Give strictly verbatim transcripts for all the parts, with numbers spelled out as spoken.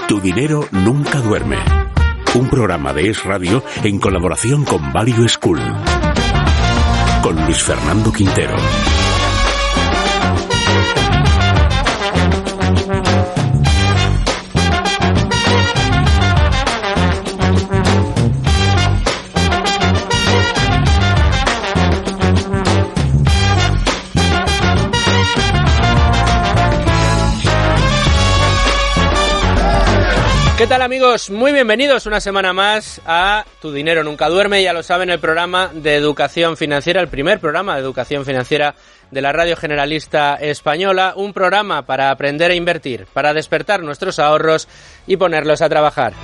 Tu dinero nunca duerme. Un programa de Es Radio en colaboración con Value School. Con Luis Fernando Quintero. ¿Qué tal, amigos? Muy bienvenidos una semana más a Tu Dinero Nunca Duerme, ya lo saben, el programa de educación financiera, el primer programa de educación financiera de la Radio Generalista Española, un programa para aprender a invertir, para despertar nuestros ahorros y ponerlos a trabajar.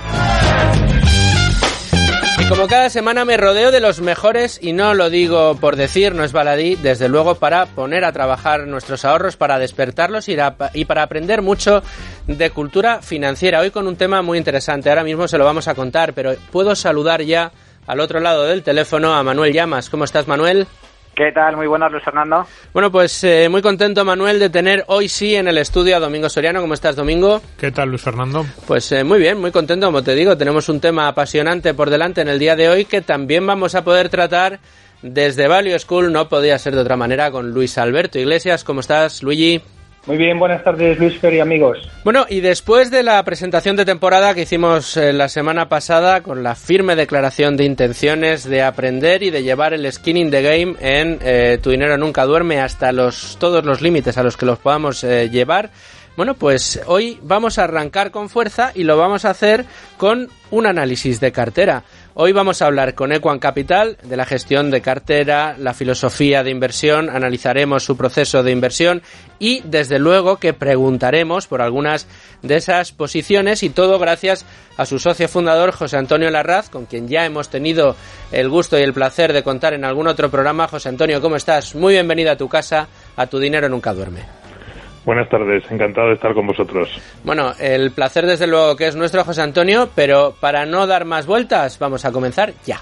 Y como cada semana me rodeo de los mejores, y no lo digo por decir, no es baladí, desde luego para poner a trabajar nuestros ahorros, para despertarlos y, y para aprender mucho de cultura financiera. Hoy con un tema muy interesante, ahora mismo se lo vamos a contar, pero puedo saludar ya al otro lado del teléfono a Manuel Llamas. ¿Cómo estás, Manuel? ¿Qué tal? Muy buenas, Luis Fernando. Bueno, pues eh, muy contento, Manuel, de tener hoy sí en el estudio a Domingo Soriano. ¿Cómo estás, Domingo? ¿Qué tal, Luis Fernando? Pues eh, muy bien, muy contento, como te digo. Tenemos un tema apasionante por delante en el día de hoy que también vamos a poder tratar desde Value School. No podía ser de otra manera, con Luis Alberto Iglesias. ¿Cómo estás, Luigi? Muy bien, buenas tardes, Luis Fer y amigos. Bueno, y después de la presentación de temporada que hicimos eh, la semana pasada, con la firme declaración de intenciones de aprender y de llevar el skin in the game en eh, Tu Dinero Nunca Duerme hasta los todos los límites a los que los podamos eh, llevar, bueno, pues hoy vamos a arrancar con fuerza y lo vamos a hacer con un análisis de cartera. Hoy vamos a hablar con Equam Capital de la gestión de cartera, la filosofía de inversión, analizaremos su proceso de inversión y, desde luego, que preguntaremos por algunas de esas posiciones, y todo gracias a su socio fundador, José Antonio Larraz, con quien ya hemos tenido el gusto y el placer de contar en algún otro programa. José Antonio, ¿cómo estás? Muy bienvenido a tu casa, a Tu Dinero Nunca Duerme. Buenas tardes, encantado de estar con vosotros. Bueno, el placer desde luego que es nuestro, José Antonio, pero para no dar más vueltas, vamos a comenzar ya.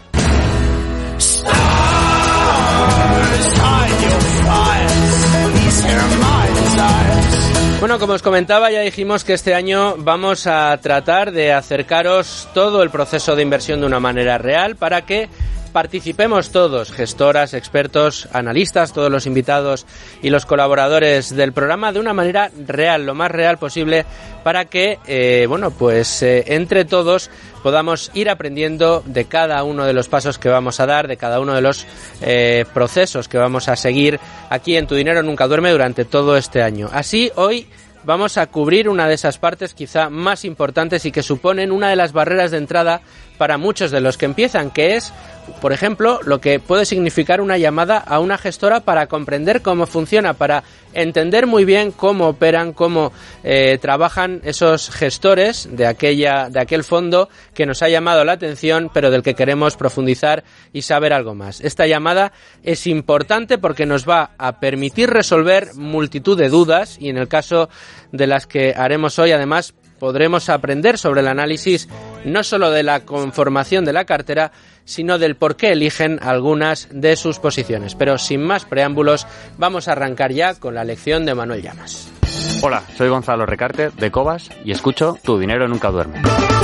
Bueno, como os comentaba, ya dijimos que este año vamos a tratar de acercaros todo el proceso de inversión de una manera real para que participemos todos, gestoras, expertos, analistas, todos los invitados y los colaboradores del programa, de una manera real, lo más real posible, para que, eh, bueno, pues eh, entre todos podamos ir aprendiendo de cada uno de los pasos que vamos a dar, de cada uno de los eh, procesos que vamos a seguir aquí en Tu Dinero Nunca Duerme durante todo este año. Así, hoy vamos a cubrir una de esas partes quizá más importantes y que suponen una de las barreras de entrada para muchos de los que empiezan, que es, por ejemplo, lo que puede significar una llamada a una gestora para comprender cómo funciona, para entender muy bien cómo operan, cómo eh, trabajan esos gestores de aquella, de aquel fondo que nos ha llamado la atención, pero del que queremos profundizar y saber algo más. Esta llamada es importante porque nos va a permitir resolver multitud de dudas, y en el caso de las que haremos hoy, además, podremos aprender sobre el análisis no solo de la conformación de la cartera, sino del por qué eligen algunas de sus posiciones. Pero sin más preámbulos, vamos a arrancar ya con la lección de Manuel Llamas. Hola, soy Gonzalo Recarte, de Cobas, y escucho Tu Dinero Nunca Duerme.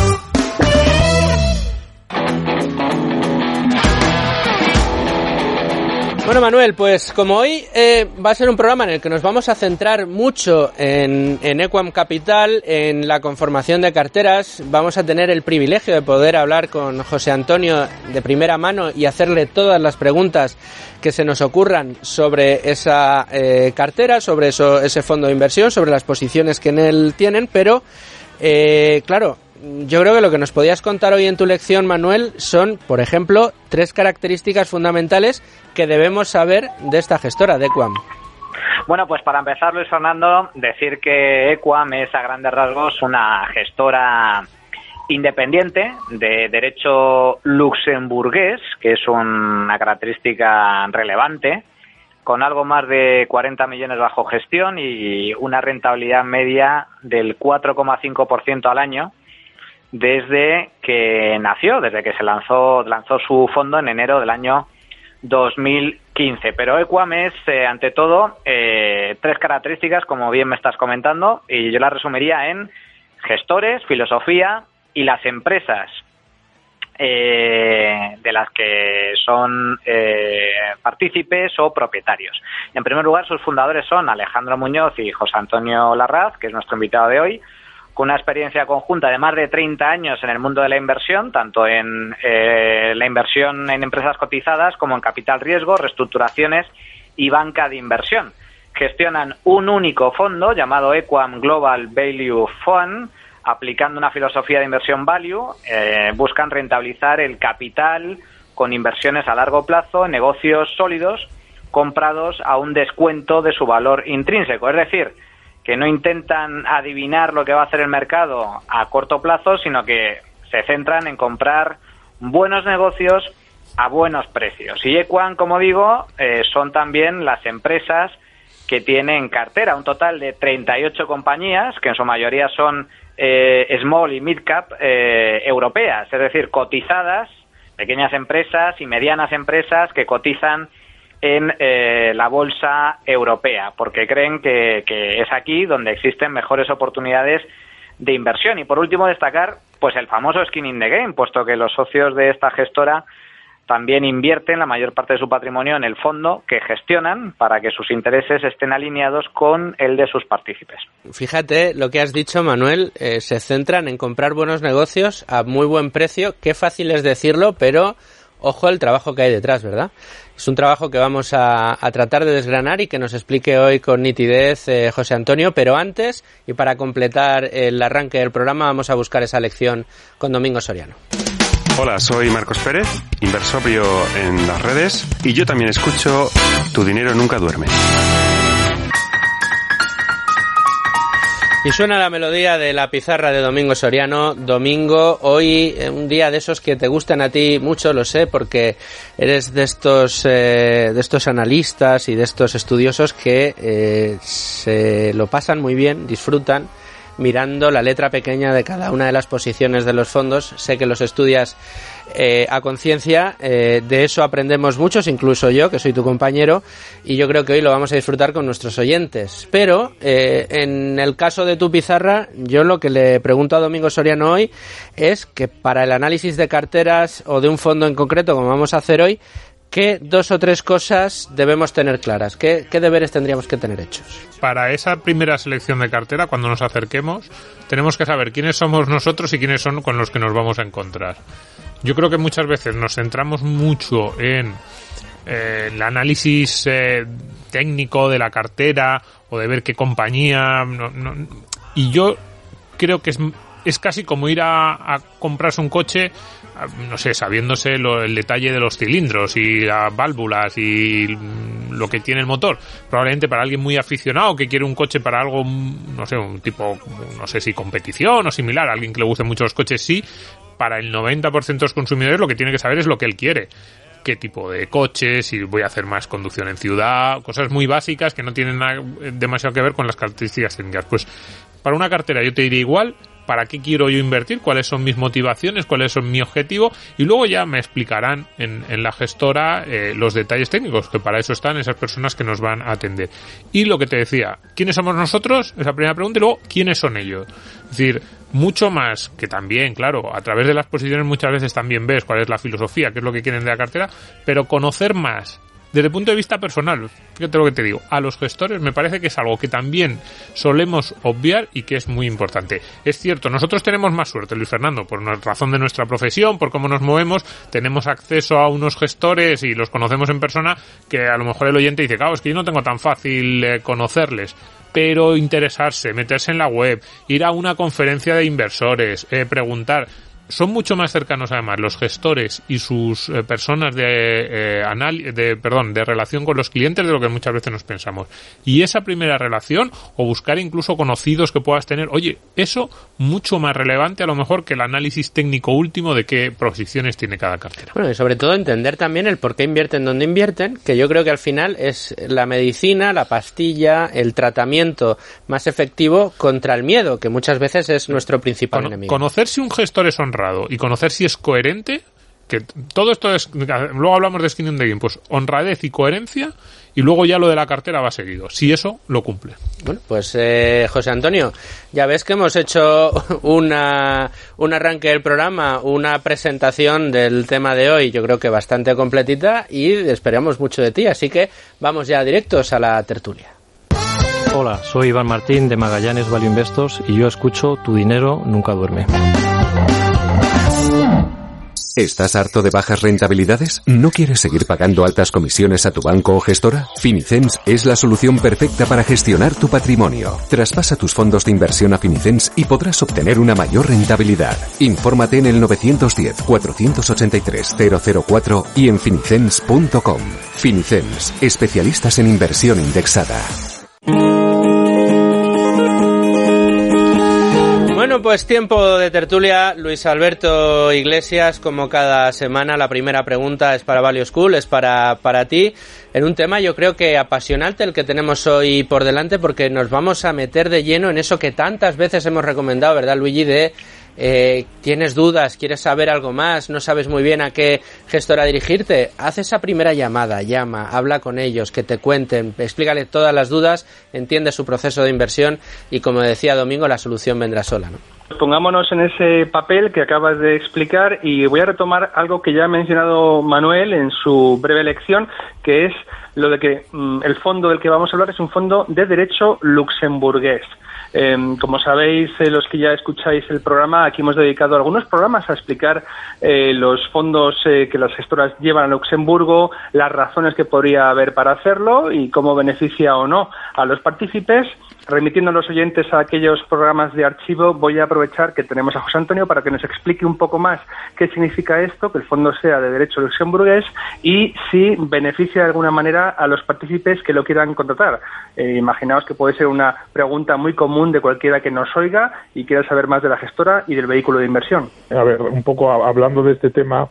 Bueno, Manuel, pues como hoy eh, va a ser un programa en el que nos vamos a centrar mucho en, en Equam Capital, en la conformación de carteras, vamos a tener el privilegio de poder hablar con José Antonio de primera mano y hacerle todas las preguntas que se nos ocurran sobre esa eh, cartera, sobre eso, ese fondo de inversión, sobre las posiciones que en él tienen, pero eh, claro, yo creo que lo que nos podías contar hoy en tu lección, Manuel, son, por ejemplo, tres características fundamentales que debemos saber de esta gestora, de Equam. Bueno, pues para empezar, Luis Fernando, decir que Equam es a grandes rasgos una gestora independiente de derecho luxemburgués, que es una característica relevante, con algo más de cuarenta millones bajo gestión y una rentabilidad media del cuatro coma cinco por ciento al año, desde que nació, desde que se lanzó lanzó su fondo en enero del año dos mil quince. Pero Equam es, eh, ante todo, eh, tres características, como bien me estás comentando, y yo las resumiría en gestores, filosofía y las empresas eh, de las que son eh, partícipes o propietarios. En primer lugar, sus fundadores son Alejandro Muñoz y José Antonio Larraz, que es nuestro invitado de hoy, con una experiencia conjunta de más de treinta años en el mundo de la inversión, tanto en eh, la inversión en empresas cotizadas como en capital riesgo, reestructuraciones y banca de inversión. Gestionan un único fondo llamado Equam Global Value Fund, aplicando una filosofía de inversión value. Eh, buscan rentabilizar el capital con inversiones a largo plazo en negocios sólidos comprados a un descuento de su valor intrínseco. Es decir, que no intentan adivinar lo que va a hacer el mercado a corto plazo, sino que se centran en comprar buenos negocios a buenos precios. Y Equam, como digo, eh, son también las empresas que tienen cartera, un total de treinta y ocho compañías, que en su mayoría son eh, small y mid cap eh, europeas, es decir, cotizadas, pequeñas empresas y medianas empresas que cotizan en eh, la bolsa europea, porque creen que, que es aquí donde existen mejores oportunidades de inversión. Y por último, destacar pues el famoso skin in the game, puesto que los socios de esta gestora también invierten la mayor parte de su patrimonio en el fondo que gestionan para que sus intereses estén alineados con el de sus partícipes. Fíjate lo que has dicho, Manuel, eh, se centran en comprar buenos negocios a muy buen precio. Qué fácil es decirlo, pero ojo el trabajo que hay detrás, ¿verdad? Es un trabajo que vamos a, a tratar de desgranar y que nos explique hoy con nitidez eh, José Antonio, pero antes, y para completar el arranque del programa, vamos a buscar esa lección con Domingo Soriano. Hola, soy Marcos Pérez, inversorio en las redes, y yo también escucho Tu dinero nunca duerme. Y suena la melodía de la pizarra de Domingo Soriano. Domingo, hoy un día de esos que te gustan a ti mucho, lo sé, porque eres de estos eh, de estos analistas y de estos estudiosos que eh, se lo pasan muy bien, disfrutan mirando la letra pequeña de cada una de las posiciones de los fondos. Sé que los estudias eh, a conciencia, eh, de eso aprendemos muchos, incluso yo, que soy tu compañero, y yo creo que hoy lo vamos a disfrutar con nuestros oyentes. Pero eh, en el caso de tu pizarra, yo lo que le pregunto a Domingo Soriano hoy es que para el análisis de carteras o de un fondo en concreto, como vamos a hacer hoy, ¿qué dos o tres cosas debemos tener claras? ¿Qué, qué deberes tendríamos que tener hechos? Para esa primera selección de cartera, cuando nos acerquemos, tenemos que saber quiénes somos nosotros y quiénes son con los que nos vamos a encontrar. Yo creo que muchas veces nos centramos mucho en eh, el análisis eh, técnico de la cartera o de ver qué compañía... No, no, y yo creo que es, es casi como ir a, a comprarse un coche, no sé, sabiéndose lo, el detalle de los cilindros y las válvulas y lo que tiene el motor. Probablemente para alguien muy aficionado que quiere un coche para algo, no sé, un tipo, no sé si competición o similar, alguien que le guste mucho los coches, sí. Para el noventa por ciento de los consumidores lo que tiene que saber es lo que él quiere. Qué tipo de coche, si voy a hacer más conducción en ciudad, cosas muy básicas que no tienen nada, demasiado que ver con las características técnicas. Pues para una cartera yo te diría igual, para qué quiero yo invertir, cuáles son mis motivaciones, cuáles son mi objetivo, y luego ya me explicarán en, en la gestora eh, los detalles técnicos, que para eso están esas personas que nos van a atender. Y lo que te decía, ¿quiénes somos nosotros? Esa primera pregunta, y luego, ¿quiénes son ellos? Es decir, mucho más que también, claro, a través de las posiciones muchas veces también ves cuál es la filosofía, qué es lo que quieren de la cartera, pero conocer más desde el punto de vista personal, fíjate lo que te digo, a los gestores me parece que es algo que también solemos obviar y que es muy importante. Es cierto, nosotros tenemos más suerte, Luis Fernando, por razón de nuestra profesión, por cómo nos movemos, tenemos acceso a unos gestores y los conocemos en persona, que a lo mejor el oyente dice, claro, es que yo no tengo tan fácil eh, conocerles. Pero interesarse, meterse en la web, ir a una conferencia de inversores, eh, preguntar... Son mucho más cercanos además los gestores y sus eh, personas de, eh, anal- de perdón de relación con los clientes de lo que muchas veces nos pensamos. Y esa primera relación, o buscar incluso conocidos que puedas tener, oye, eso mucho más relevante a lo mejor que el análisis técnico último de qué posiciones tiene cada cartera. Bueno, y sobre todo entender también el por qué invierten donde invierten, que yo creo que al final es la medicina, la pastilla, el tratamiento más efectivo contra el miedo, que muchas veces es nuestro principal Cono- enemigo. Conocer si un gestor es honrado y conocer si es coherente, que todo esto es, luego hablamos de skin in the game, pues honradez y coherencia, y luego ya lo de la cartera va seguido, si eso lo cumple. Bueno, pues eh, José Antonio, ya ves que hemos hecho una un arranque del programa, una presentación del tema de hoy, yo creo que bastante completita, y esperamos mucho de ti, así que vamos ya directos a la tertulia. Hola, soy Iván Martín de Magallanes Value Investors y yo escucho Tu dinero nunca duerme. ¿Estás harto de bajas rentabilidades? ¿No quieres seguir pagando altas comisiones a tu banco o gestora? Finicens es la solución perfecta para gestionar tu patrimonio. Traspasa tus fondos de inversión a Finicens y podrás obtener una mayor rentabilidad. Infórmate en el nueve uno cero, cuatro ocho tres, cero cero cuatro y en finicens punto com. Finicens, especialistas en inversión indexada. Bueno, pues tiempo de tertulia. Luis Alberto Iglesias, como cada semana, la primera pregunta es para Value School, es para, para ti, en un tema yo creo que apasionante el que tenemos hoy por delante, porque nos vamos a meter de lleno en eso que tantas veces hemos recomendado, ¿verdad, Luigi? De eh, tienes dudas, quieres saber algo más, no sabes muy bien a qué gestora dirigirte, haz esa primera llamada, llama, habla con ellos, que te cuenten, explícale todas las dudas, entiende su proceso de inversión y, como decía Domingo, la solución vendrá sola, ¿no? Pongámonos en ese papel que acabas de explicar y voy a retomar algo que ya ha mencionado Manuel en su breve lección, que es lo de que mmm, el fondo del que vamos a hablar es un fondo de derecho luxemburgués. Eh, como sabéis, eh, los que ya escucháis el programa, aquí hemos dedicado algunos programas a explicar eh, los fondos eh, que las gestoras llevan a Luxemburgo, las razones que podría haber para hacerlo y cómo beneficia o no a los partícipes. Remitiendo a los oyentes a aquellos programas de archivo, voy a aprovechar que tenemos a José Antonio para que nos explique un poco más qué significa esto, que el fondo sea de derecho luxemburgués y si beneficia de alguna manera a los partícipes que lo quieran contratar. Eh, imaginaos que puede ser una pregunta muy común de cualquiera que nos oiga y quiera saber más de la gestora y del vehículo de inversión. A ver, un poco hablando de este tema,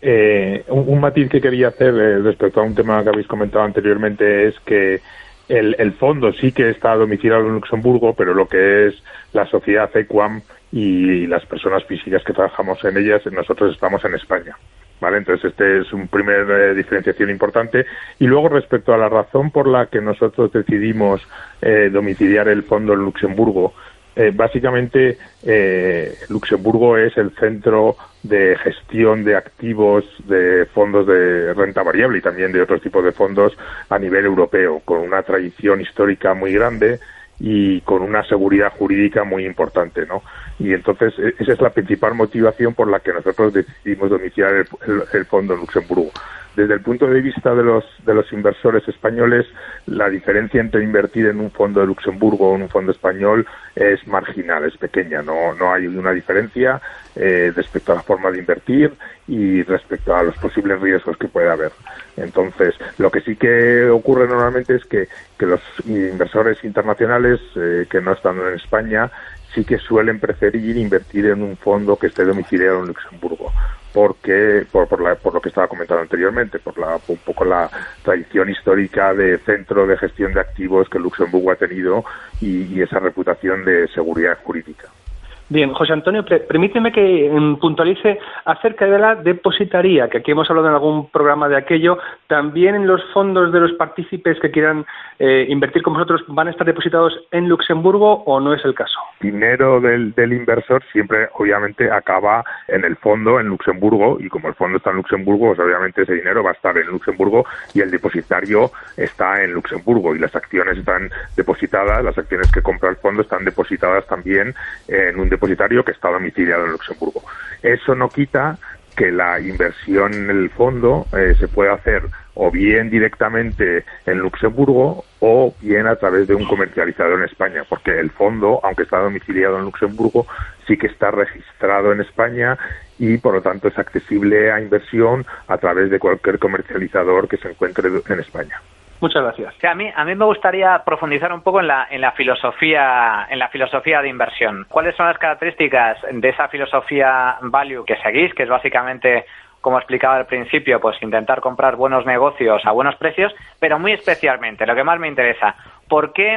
eh, un, un matiz que quería hacer eh, respecto a un tema que habéis comentado anteriormente es que El, el fondo sí que está domiciliado en Luxemburgo, pero lo que es la sociedad Equam y las personas físicas que trabajamos en ellas, nosotros estamos en España, ¿vale? Entonces este es un primer eh, diferenciación importante. Y luego, respecto a la razón por la que nosotros decidimos eh, domiciliar el fondo en Luxemburgo, eh, básicamente eh, Luxemburgo es el centro de gestión de activos de fondos de renta variable y también de otros tipos de fondos a nivel europeo, con una tradición histórica muy grande y con una seguridad jurídica muy importante, ¿no? Y entonces esa es la principal motivación por la que nosotros decidimos domiciliar el, el, el fondo en Luxemburgo. Desde el punto de vista de los de los inversores españoles, la diferencia entre invertir en un fondo de Luxemburgo o en un fondo español es marginal, es pequeña, no no hay una diferencia eh, respecto a la forma de invertir y respecto a los posibles riesgos que puede haber. Entonces, lo que sí que ocurre normalmente es que, que los inversores internacionales eh, que no están en España sí que suelen preferir invertir en un fondo que esté domiciliado en Luxemburgo, porque por, por, la, por lo que estaba comentando anteriormente, por la, un poco la tradición histórica de centro de gestión de activos que Luxemburgo ha tenido y, y esa reputación de seguridad jurídica. Bien, José Antonio, permíteme que puntualice acerca de la depositaría, que aquí hemos hablado en algún programa de aquello. ¿También en los fondos de los partícipes que quieran eh, invertir con vosotros van a estar depositados en Luxemburgo o no es el caso? Dinero del, del inversor siempre, obviamente, acaba en el fondo en Luxemburgo y como el fondo está en Luxemburgo, pues obviamente ese dinero va a estar en Luxemburgo y el depositario está en Luxemburgo y las acciones están depositadas, las acciones que compra el fondo están depositadas también en un depositario que está domiciliado en Luxemburgo. Eso no quita que la inversión en el fondo eh, se pueda hacer o bien directamente en Luxemburgo o bien a través de un comercializador en España, porque el fondo, aunque está domiciliado en Luxemburgo, sí que está registrado en España y por lo tanto es accesible a inversión a través de cualquier comercializador que se encuentre en España. Muchas gracias. Sí, a mí a mí me gustaría profundizar un poco en la en la filosofía en la filosofía de inversión. ¿Cuáles son las características de esa filosofía value que seguís, que es básicamente, como explicaba al principio, pues intentar comprar buenos negocios a buenos precios, pero muy especialmente, lo que más me interesa, ¿por qué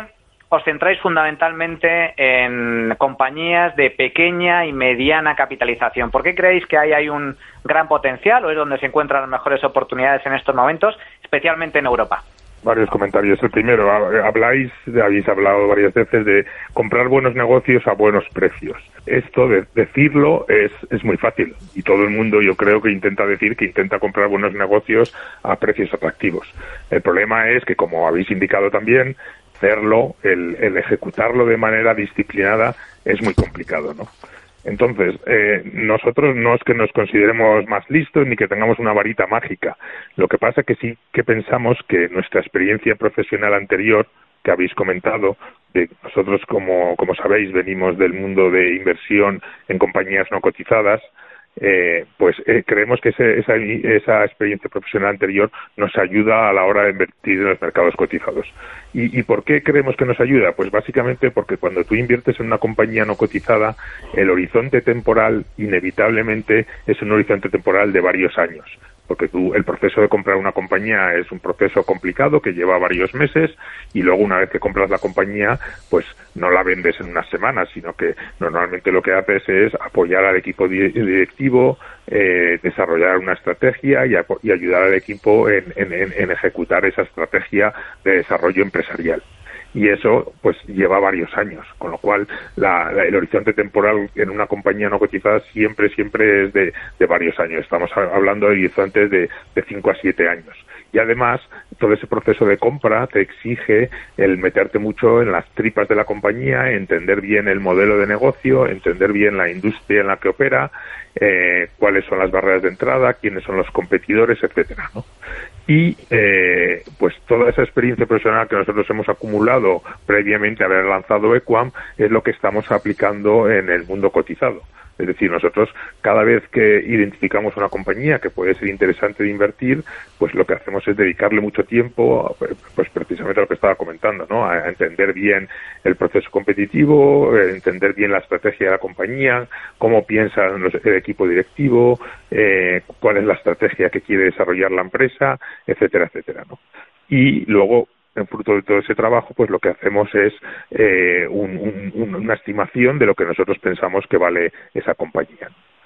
os centráis fundamentalmente en compañías de pequeña y mediana capitalización. ¿Por qué creéis que ahí hay un gran potencial o es donde se encuentran las mejores oportunidades en estos momentos, especialmente en Europa? Varios comentarios. El primero, habláis, habéis hablado varias veces de comprar buenos negocios a buenos precios. Esto de decirlo es, es muy fácil y todo el mundo yo creo que intenta decir que intenta comprar buenos negocios a precios atractivos. El problema es que, como habéis indicado también, hacerlo, el, el ejecutarlo de manera disciplinada es muy complicado, ¿no? Entonces, eh, nosotros no es que nos consideremos más listos ni que tengamos una varita mágica. Lo que pasa es que sí que pensamos que nuestra experiencia profesional anterior, que habéis comentado, de nosotros, como, como sabéis, venimos del mundo de inversión en compañías no cotizadas, eh, pues eh, creemos que ese, esa, esa experiencia profesional anterior nos ayuda a la hora de invertir en los mercados cotizados. ¿Y, y por qué creemos que nos ayuda? Pues básicamente porque cuando tú inviertes en una compañía no cotizada, el horizonte temporal inevitablemente es un horizonte temporal de varios años. Porque tú, el proceso de comprar una compañía es un proceso complicado que lleva varios meses y luego una vez que compras la compañía, pues no la vendes en unas semanas, sino que normalmente lo que haces es apoyar al equipo directivo, eh, desarrollar una estrategia y, y ayudar al equipo en, en, en ejecutar esa estrategia de desarrollo empresarial. Y eso pues lleva varios años, con lo cual la, la, el horizonte temporal en una compañía no cotizada siempre siempre es de, de varios años. Estamos hablando de horizontes de, de cinco a siete años. Y además, todo ese proceso de compra te exige el meterte mucho en las tripas de la compañía, entender bien el modelo de negocio, entender bien la industria en la que opera, eh, cuáles son las barreras de entrada, quiénes son los competidores, etcétera, ¿no? Y eh, pues toda esa experiencia profesional que nosotros hemos acumulado previamente a haber lanzado Equam es lo que estamos aplicando en el mundo cotizado. Es decir, nosotros cada vez que identificamos una compañía que puede ser interesante de invertir, pues lo que hacemos es dedicarle mucho tiempo, pues precisamente a lo que estaba comentando, ¿no? A entender bien el proceso competitivo, entender bien la estrategia de la compañía, cómo piensa el equipo directivo, eh, cuál es la estrategia que quiere desarrollar la empresa, etcétera, etcétera, ¿no? Y luego, en fruto de todo ese trabajo, pues lo que hacemos es eh, un, un, una estimación de lo que nosotros pensamos que vale esa compañía.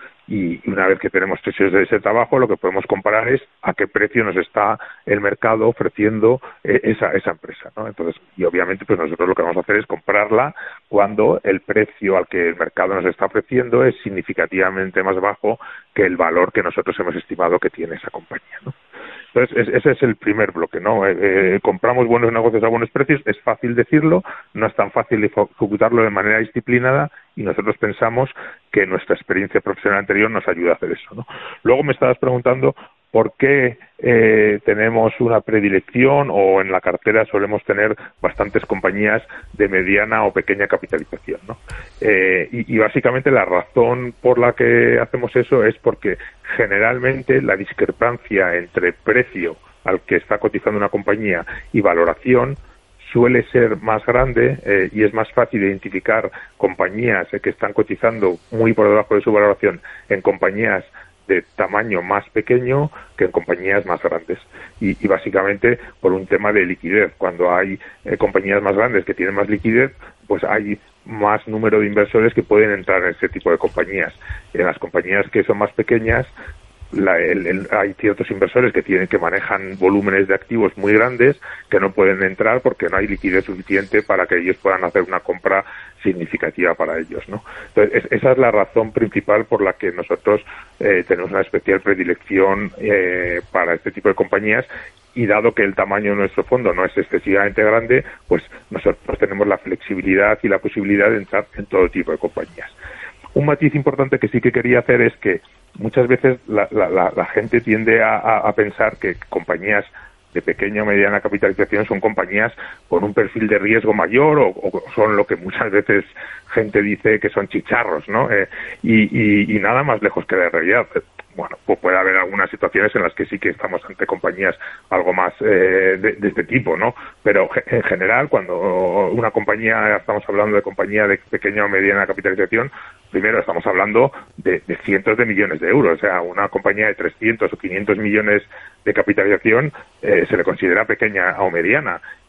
Y una vez que tenemos hecho ese trabajo, lo que podemos comparar es a qué precio nos está el mercado ofreciendo eh, esa, esa empresa, ¿no? Entonces, y obviamente, pues nosotros lo que vamos a hacer es comprarla cuando el precio al que el mercado nos está ofreciendo es significativamente más bajo que el valor que nosotros hemos estimado que tiene esa compañía, ¿no? Entonces, ese es el primer bloque, ¿no? Eh, eh, compramos buenos negocios a buenos precios, es fácil decirlo, no es tan fácil ejecutarlo de manera disciplinada y nosotros pensamos que nuestra experiencia profesional anterior nos ayuda a hacer eso, ¿no? Luego me estabas preguntando por qué eh, tenemos una predilección o en la cartera solemos tener bastantes compañías de mediana o pequeña capitalización, ¿no? Eh, y, y básicamente la razón por la que hacemos eso es porque generalmente la discrepancia entre precio al que está cotizando una compañía y valoración suele ser más grande eh, y es más fácil identificar compañías eh, que están cotizando muy por debajo de su valoración en compañías de tamaño más pequeño que en compañías más grandes y, y básicamente por un tema de liquidez. Cuando hay eh, compañías más grandes que tienen más liquidez, pues hay más número de inversores que pueden entrar en ese tipo de compañías. En las compañías que son más pequeñas, La, el, el, hay ciertos inversores que tienen que manejan volúmenes de activos muy grandes que no pueden entrar porque no hay liquidez suficiente para que ellos puedan hacer una compra significativa para ellos, ¿no? Entonces, es, esa es la razón principal por la que nosotros eh, tenemos una especial predilección eh, para este tipo de compañías y dado que el tamaño de nuestro fondo no es excesivamente grande, pues nosotros tenemos la flexibilidad y la posibilidad de entrar en todo tipo de compañías. Un matiz importante que sí que quería hacer es que muchas veces la, la, la, la gente tiende a, a, a pensar que compañías de pequeña o mediana capitalización son compañías con un perfil de riesgo mayor o, o son lo que muchas veces gente dice que son chicharros, ¿no? Eh, y, y, y nada más lejos que de realidad. Bueno, pues puede haber algunas situaciones en las que sí que estamos ante compañías algo más eh, de, de este tipo, ¿no? Pero en general, cuando una compañía, estamos hablando de compañía de pequeña o mediana capitalización, primero estamos hablando de, de cientos de millones de euros. O sea, una compañía de trescientos o quinientos millones de capitalización eh, se le considera pequeña o mediana.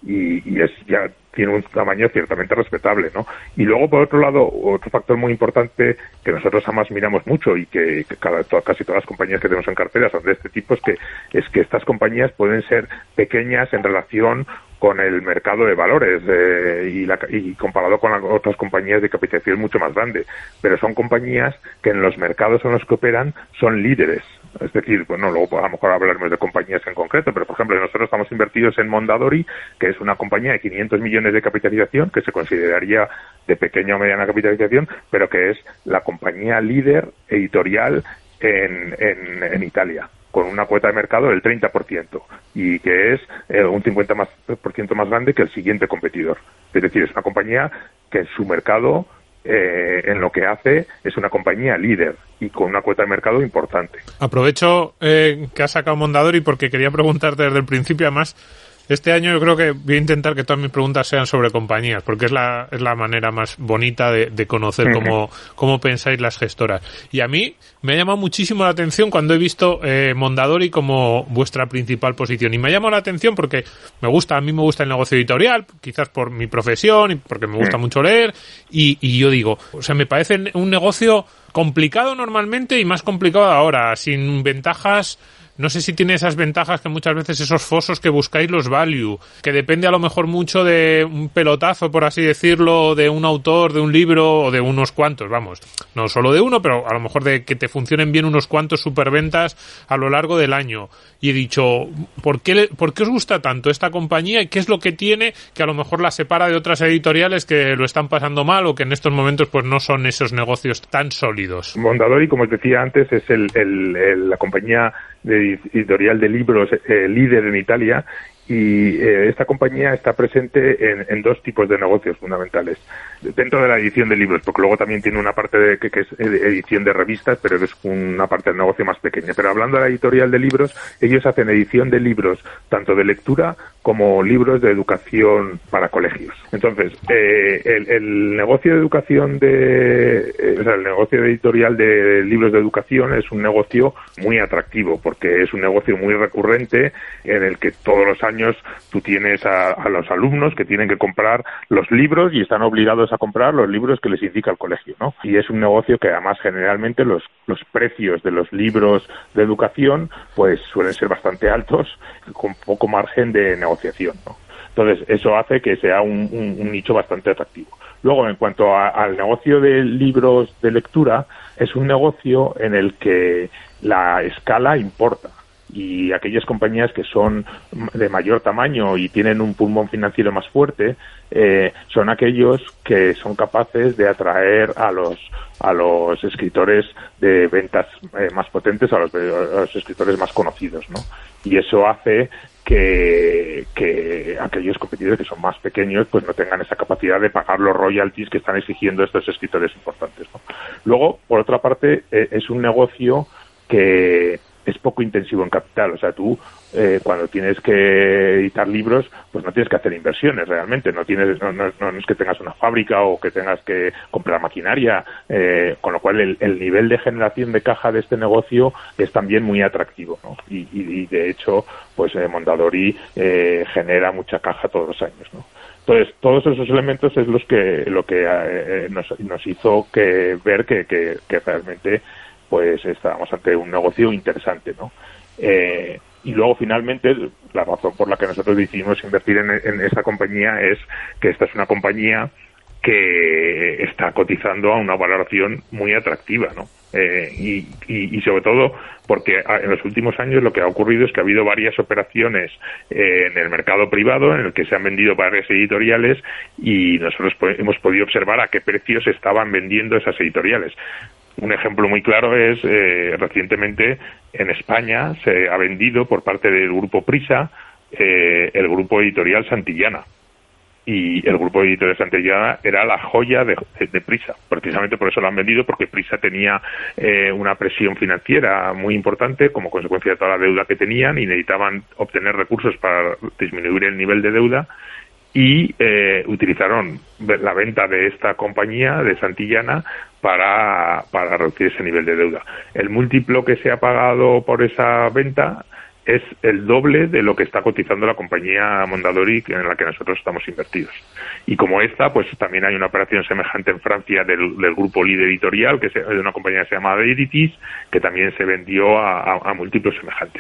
y, y es ya tiene un tamaño ciertamente respetable, ¿no? Y luego, por otro lado, otro factor muy importante que nosotros además miramos mucho y que, que cada, to, casi todas las compañías que tenemos en cartera son de este tipo, es que, es que estas compañías pueden ser pequeñas en relación con el mercado de valores eh, y, la, y comparado con otras compañías de capitalización mucho más grande, pero son compañías que en los mercados en los que operan son líderes. Es decir, bueno, luego a lo mejor hablaremos de compañías en concreto, pero por ejemplo nosotros estamos invertidos en Mondadori, que es una compañía de quinientos millones de capitalización, que se consideraría de pequeña o mediana capitalización, pero que es la compañía líder editorial en, en, en Italia, con una cuota de mercado del treinta por ciento y que es eh, un cincuenta por ciento más grande que el siguiente competidor. Es decir, es una compañía que en su mercado, eh, en lo que hace, es una compañía líder y con una cuota de mercado importante. Aprovecho eh, que has sacado Mondadori porque quería preguntarte desde el principio, además, este año yo creo que voy a intentar que todas mis preguntas sean sobre compañías, porque es la es la manera más bonita de, de conocer cómo, cómo pensáis las gestoras. Y a mí me ha llamado muchísimo la atención cuando he visto eh, Mondadori como vuestra principal posición. Y me ha llamado la atención porque me gusta, a mí me gusta el negocio editorial, quizás por mi profesión y porque me gusta mucho leer. Y, y yo digo, o sea, me parece un negocio complicado normalmente y más complicado ahora, sin ventajas. No sé si tiene esas ventajas que muchas veces esos fosos que buscáis los value, que depende a lo mejor mucho de un pelotazo, por así decirlo, de un autor, de un libro o de unos cuantos, vamos, no solo de uno, pero a lo mejor de que te funcionen bien unos cuantos superventas a lo largo del año. Y he dicho, ¿por qué, ¿por qué os gusta tanto esta compañía y qué es lo que tiene que a lo mejor la separa de otras editoriales que lo están pasando mal o que en estos momentos pues no son esos negocios tan sólidos? Mondadori, como os decía antes, es el, el, el, la compañía de editorial de libros eh, líder en Italia y eh, esta compañía está presente en, en dos tipos de negocios fundamentales dentro de la edición de libros, porque luego también tiene una parte de, que, que es edición de revistas, pero es una parte del negocio más pequeña. Pero hablando de la editorial de libros, ellos hacen edición de libros tanto de lectura como libros de educación para colegios. Entonces, eh, el, el negocio de educación de, eh, o sea, el negocio de editorial de libros de educación es un negocio muy atractivo, porque es un negocio muy recurrente en el que todos los años tú tienes a, a los alumnos que tienen que comprar los libros y están obligados a comprar los libros que les indica el colegio, ¿no? Y es un negocio que además generalmente los, los precios de los libros de educación pues suelen ser bastante altos, con poco margen de negociación, ¿no? Entonces, eso hace que sea un, un, un nicho bastante atractivo. Luego, en cuanto a, al negocio de libros de lectura, es un negocio en el que la escala importa. Y aquellas compañías que son de mayor tamaño y tienen un pulmón financiero más fuerte, eh, son aquellos que son capaces de atraer a los a los escritores de ventas eh, más potentes, a los, a los escritores más conocidos, ¿no? Y eso hace que, que aquellos competidores que son más pequeños pues no tengan esa capacidad de pagar los royalties que están exigiendo estos escritores importantes, ¿no? Luego, por otra parte, eh, es un negocio que es poco intensivo en capital, o sea, tú eh, cuando tienes que editar libros, pues no tienes que hacer inversiones realmente, no tienes, no, no, no es que tengas una fábrica o que tengas que comprar maquinaria, eh, con lo cual el, el nivel de generación de caja de este negocio es también muy atractivo, ¿no? Y, y, y de hecho, pues eh, Mondadori eh, genera mucha caja todos los años, ¿no? Entonces, todos esos elementos es los que lo que eh, nos, nos hizo que ver que, que, que realmente pues estábamos ante un negocio interesante, ¿no? Eh, y luego, finalmente, la razón por la que nosotros decidimos invertir en, en esta compañía es que esta es una compañía que está cotizando a una valoración muy atractiva, ¿no? Eh, y, y, y sobre todo porque en los últimos años lo que ha ocurrido es que ha habido varias operaciones eh, en el mercado privado en el que se han vendido varias editoriales y nosotros hemos podido observar a qué precios estaban vendiendo esas editoriales. Un ejemplo muy claro es, eh, recientemente en España se ha vendido por parte del grupo Prisa eh, el grupo editorial Santillana. Y el grupo editorial Santillana era la joya de, de, de Prisa. Precisamente por eso lo han vendido, porque Prisa tenía eh, una presión financiera muy importante como consecuencia de toda la deuda que tenían y necesitaban obtener recursos para disminuir el nivel de deuda. Y eh, utilizaron la venta de esta compañía, de Santillana, para, para reducir ese nivel de deuda. El múltiplo que se ha pagado por esa venta es el doble de lo que está cotizando la compañía Mondadori en la que nosotros estamos invertidos. Y como esta, pues también hay una operación semejante en Francia del, del grupo Líder Editorial, que es de una compañía que se llama Editis, que también se vendió a, a, a múltiplos semejantes.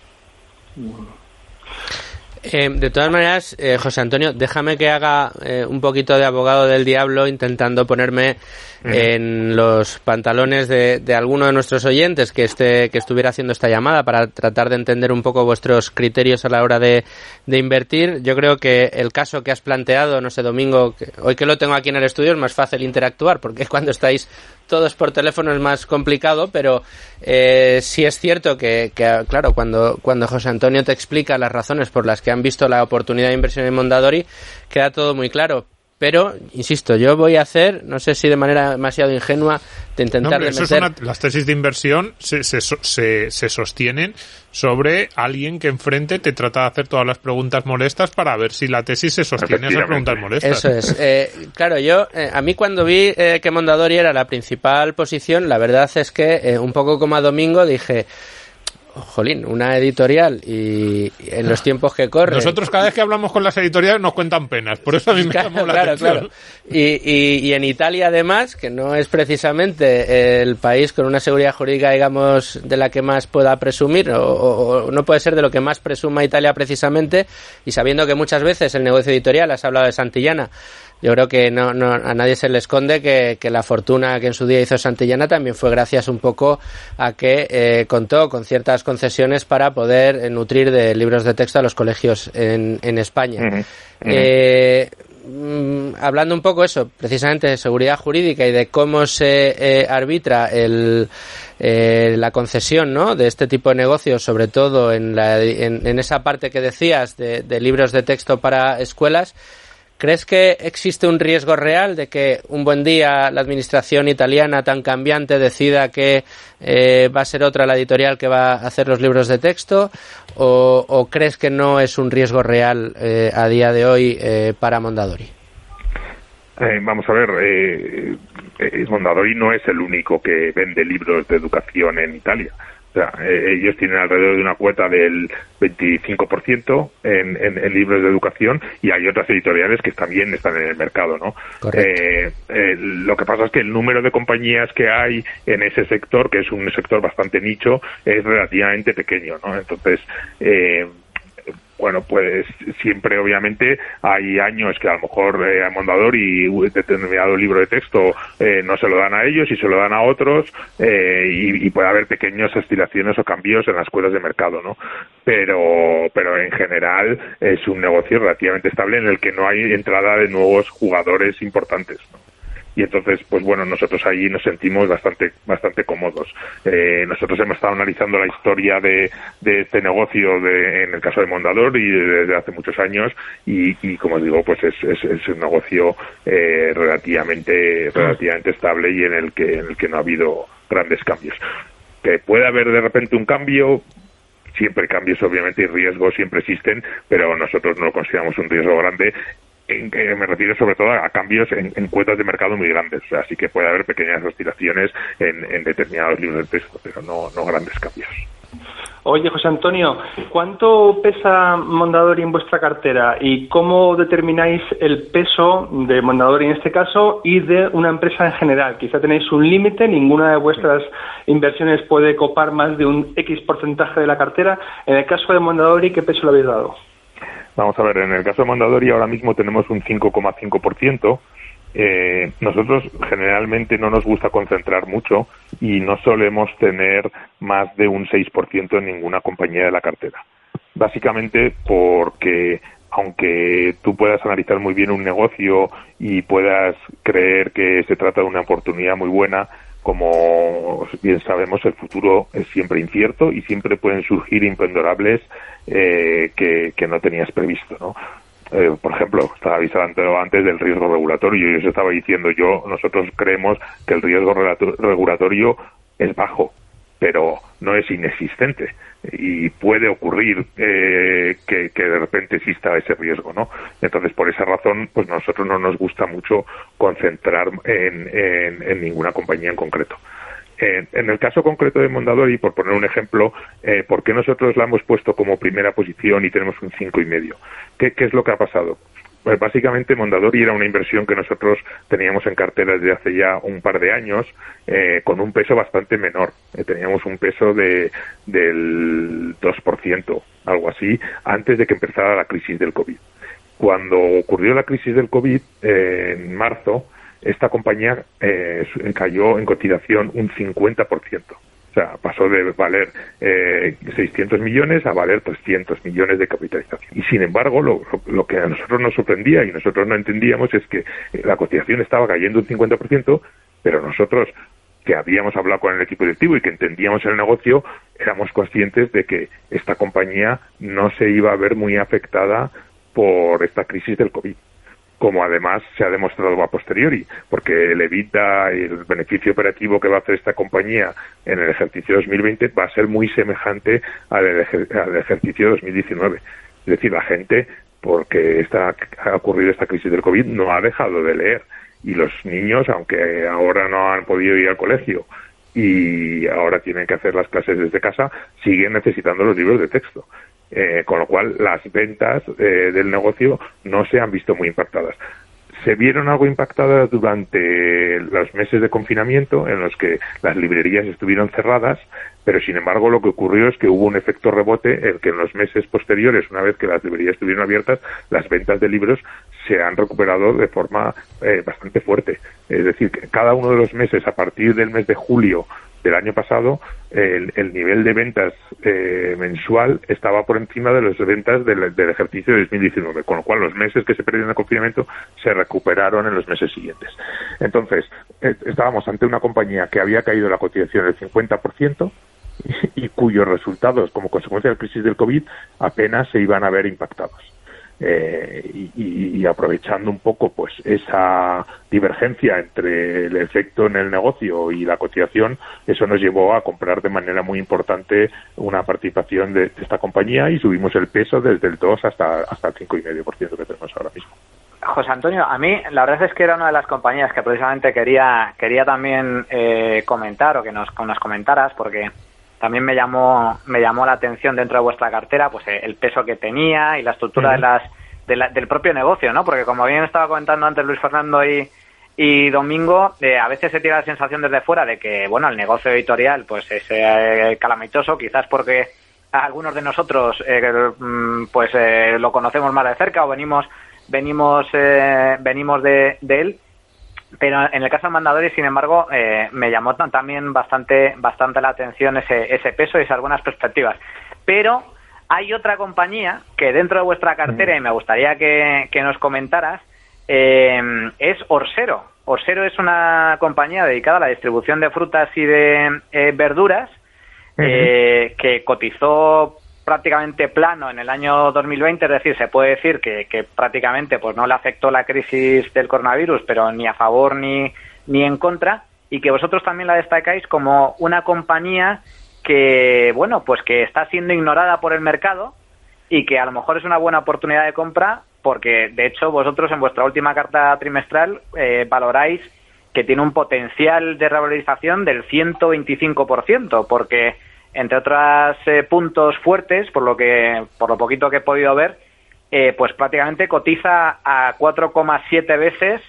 Eh, de todas maneras, eh, José Antonio, déjame que haga eh, un poquito de abogado del diablo intentando ponerme uh-huh. en los pantalones de, de alguno de nuestros oyentes que esté que estuviera haciendo esta llamada para tratar de entender un poco vuestros criterios a la hora de, de invertir. Yo creo que el caso que has planteado, no sé, Domingo, que hoy que lo tengo aquí en el estudio es más fácil interactuar porque cuando estáis todos por teléfono es más complicado, pero eh, sí es cierto que, que claro, cuando, cuando José Antonio te explica las razones por las que han visto la oportunidad de inversión en Mondadori, queda todo muy claro. Pero, insisto, yo voy a hacer, no sé si de manera demasiado ingenua, de intentar no, hombre, de meter... eso es una, las tesis de inversión se, se, se, se sostienen sobre alguien que enfrente te trata de hacer todas las preguntas molestas para ver si la tesis se sostiene a esas preguntas molestas. Eso es. Eh, claro, yo, eh, a mí cuando vi eh, que Mondadori era la principal posición, la verdad es que, eh, un poco como a Domingo, dije... Jolín, una editorial y en los tiempos que corren. Nosotros cada vez que hablamos con las editoriales nos cuentan penas, por eso a mí me claro, llamó la claro, atención. Claro. Y, y, y en Italia además, que no es precisamente el país con una seguridad jurídica, digamos, de la que más pueda presumir, o, o, o no puede ser de lo que más presuma Italia precisamente, y sabiendo que muchas veces el negocio editorial, has hablado de Santillana, yo creo que no, no a nadie se le esconde que, que la fortuna que en su día hizo Santillana también fue gracias un poco a que eh, contó con ciertas concesiones para poder eh, nutrir de libros de texto a los colegios en, en España. Uh-huh. Uh-huh. Eh, mm, hablando un poco eso, precisamente de seguridad jurídica y de cómo se eh, arbitra el, eh, la concesión, ¿no?, de este tipo de negocios, sobre todo en, la, en, en esa parte que decías de, de libros de texto para escuelas. ¿Crees que existe un riesgo real de que un buen día la administración italiana tan cambiante decida que eh, va a ser otra la editorial que va a hacer los libros de texto? ¿O, o crees que no es un riesgo real eh, a día de hoy eh, para Mondadori? Eh, vamos a ver, eh, eh, Mondadori no es el único que vende libros de educación en Italia. O sea, eh, ellos tienen alrededor de una cuota del veinticinco por ciento en, en, en libros de educación y hay otras editoriales que también están en el mercado, ¿no? Eh, eh, lo que pasa es que el número de compañías que hay en ese sector, que es un sector bastante nicho, es relativamente pequeño, ¿no? Entonces, eh, bueno, pues siempre obviamente hay años que a lo mejor eh, a Mondadori determinado libro de texto eh, no se lo dan a ellos y se lo dan a otros eh, y, y puede haber pequeñas oscilaciones o cambios en las cuotas de mercado, ¿no? Pero, pero en general es un negocio relativamente estable en el que no hay entrada de nuevos jugadores importantes, ¿no? Y entonces, pues bueno, nosotros ahí nos sentimos bastante bastante cómodos. Eh, nosotros hemos estado analizando la historia de, de este negocio de, en el caso de Mondadori desde hace muchos años y, y como os digo, pues es, es, es un negocio eh, relativamente relativamente estable y en el que en el que no ha habido grandes cambios. Que puede haber de repente un cambio, siempre cambios obviamente y riesgos siempre existen, pero nosotros no lo consideramos un riesgo grande. En, eh, me refiero sobre todo a cambios en, en cuotas de mercado muy grandes, o sea, así que puede haber pequeñas oscilaciones en, en determinados libros de texto, pero no, no grandes cambios. Oye, José Antonio, ¿cuánto pesa Mondadori en vuestra cartera y cómo determináis el peso de Mondadori en este caso y de una empresa en general? Quizá tenéis un límite, ninguna de vuestras inversiones puede copar más de un X porcentaje de la cartera. En el caso de Mondadori, ¿qué peso le habéis dado? Vamos a ver, en el caso de Mondadori ahora mismo tenemos un cinco coma cinco por ciento. Eh, nosotros generalmente no nos gusta concentrar mucho y no solemos tener más de un seis por ciento en ninguna compañía de la cartera. Básicamente porque aunque tú puedas analizar muy bien un negocio y puedas creer que se trata de una oportunidad muy buena, como bien sabemos, el futuro es siempre incierto y siempre pueden surgir imponderables eh, que, que no tenías previsto, ¿no? Eh, por ejemplo, estaba avisando antes del riesgo regulatorio y os estaba diciendo yo, nosotros creemos que el riesgo regulatorio es bajo, pero no es inexistente y puede ocurrir eh, que, que de repente exista ese riesgo, ¿no? Entonces, por esa razón, pues nosotros no nos gusta mucho concentrar en, en, en ninguna compañía en concreto. Eh, en el caso concreto de Mondadori, por poner un ejemplo, eh, ¿por qué nosotros la hemos puesto como primera posición y tenemos un cinco y medio? ¿Qué, qué es lo que ha pasado? Pues básicamente Mondadori era una inversión que nosotros teníamos en cartera desde hace ya un par de años, eh, con un peso bastante menor. Eh, teníamos un peso de del dos por ciento, algo así, antes de que empezara la crisis del COVID. Cuando ocurrió la crisis del COVID, eh, en marzo, esta compañía eh, cayó en cotización un cincuenta por ciento. O sea, pasó de valer eh, seiscientos millones a valer trescientos millones de capitalización. Y sin embargo, lo, lo, lo que a nosotros nos sorprendía y nosotros no entendíamos es que la cotización estaba cayendo un cincuenta por ciento, pero nosotros, que habíamos hablado con el equipo directivo y que entendíamos el negocio, éramos conscientes de que esta compañía no se iba a ver muy afectada por esta crisis del COVID, como además se ha demostrado a posteriori, porque el EBITDA y el beneficio operativo que va a hacer esta compañía en el ejercicio dos mil veinte va a ser muy semejante al, ejer- al ejercicio dos mil diecinueve. Es decir, la gente, porque esta, ha ocurrido esta crisis del COVID, no ha dejado de leer. Y los niños, aunque ahora no han podido ir al colegio y ahora tienen que hacer las clases desde casa, siguen necesitando los libros de texto. Eh, con lo cual las ventas eh, del negocio no se han visto muy impactadas. Se vieron algo impactadas durante los meses de confinamiento en los que las librerías estuvieron cerradas, pero sin embargo lo que ocurrió es que hubo un efecto rebote en que en los meses posteriores, una vez que las librerías estuvieron abiertas, las ventas de libros se han recuperado de forma eh, bastante fuerte. Es decir, que cada uno de los meses, a partir del mes de julio del año pasado, el, el nivel de ventas eh, mensual estaba por encima de las ventas del, del ejercicio de dos mil diecinueve, con lo cual los meses que se perdieron de confinamiento se recuperaron en los meses siguientes. Entonces, eh, estábamos ante una compañía que había caído la cotización del cincuenta por ciento y, y cuyos resultados, como consecuencia de la crisis del COVID, apenas se iban a ver impactados. Eh, y, y aprovechando un poco pues esa divergencia entre el efecto en el negocio y la cotización, eso nos llevó a comprar de manera muy importante una participación de, de esta compañía y subimos el peso desde el dos hasta hasta el cinco coma cinco por ciento que tenemos ahora mismo. José Antonio, a mí la verdad es que era una de las compañías que precisamente quería quería también eh, comentar o que nos, nos comentaras, porque también me llamó me llamó la atención dentro de vuestra cartera pues el peso que tenía y la estructura uh-huh. de las de la, del propio negocio, ¿no? Porque como bien estaba comentando antes Luis Fernando y, y Domingo, eh, a veces se tiene la sensación desde fuera de que, bueno, el negocio editorial pues es eh, calamitoso, quizás porque algunos de nosotros eh, pues eh, lo conocemos más de cerca o venimos venimos eh, venimos de, de él. Pero en el caso de Mondadori, sin embargo, eh, me llamó también bastante bastante la atención ese, ese peso y esas buenas perspectivas. Pero hay otra compañía que dentro de vuestra cartera, y me gustaría que, que nos comentaras, eh, es Orsero. Orsero es una compañía dedicada a la distribución de frutas y de eh, verduras, eh, uh-huh. que cotizó prácticamente plano en el año dos mil veinte, es decir, se puede decir que, que prácticamente pues no le afectó la crisis del coronavirus, pero ni a favor ni, ni en contra, y que vosotros también la destacáis como una compañía que, bueno, pues que está siendo ignorada por el mercado y que a lo mejor es una buena oportunidad de compra, porque de hecho vosotros en vuestra última carta trimestral eh, valoráis que tiene un potencial de revalorización del ciento veinticinco por ciento, porque entre otros eh, puntos fuertes, por lo que por lo poquito que he podido ver, eh, pues prácticamente cotiza a cuatro coma siete veces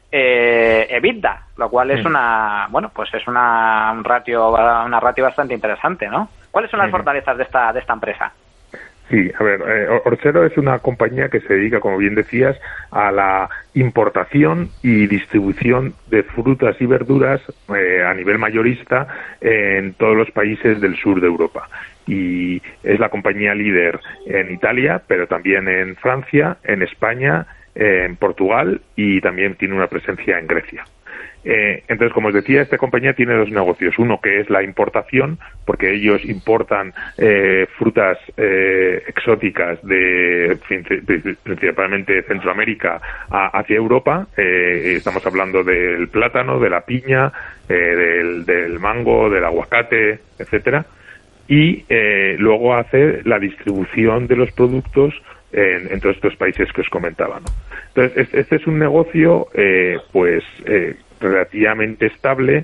eh, EBITDA, lo cual es una bueno pues es una un ratio una ratio bastante interesante, ¿no? ¿Cuáles son las fortalezas de esta de esta empresa? Sí, a ver, eh, Orsero es una compañía que se dedica, como bien decías, a la importación y distribución de frutas y verduras eh, a nivel mayorista en todos los países del sur de Europa. Y es la compañía líder en Italia, pero también en Francia, en España, en Portugal y también tiene una presencia en Grecia. Eh, entonces, como os decía, esta compañía tiene dos negocios. Uno que es la importación, porque ellos importan eh, frutas eh, exóticas de principalmente Centroamérica a, hacia Europa. Eh, estamos hablando del plátano, de la piña, eh, del, del mango, del aguacate, etcétera. Y eh, luego hace la distribución de los productos en, en todos estos países que os comentaba, ¿no? Entonces, este es un negocio, eh, pues, eh, relativamente estable,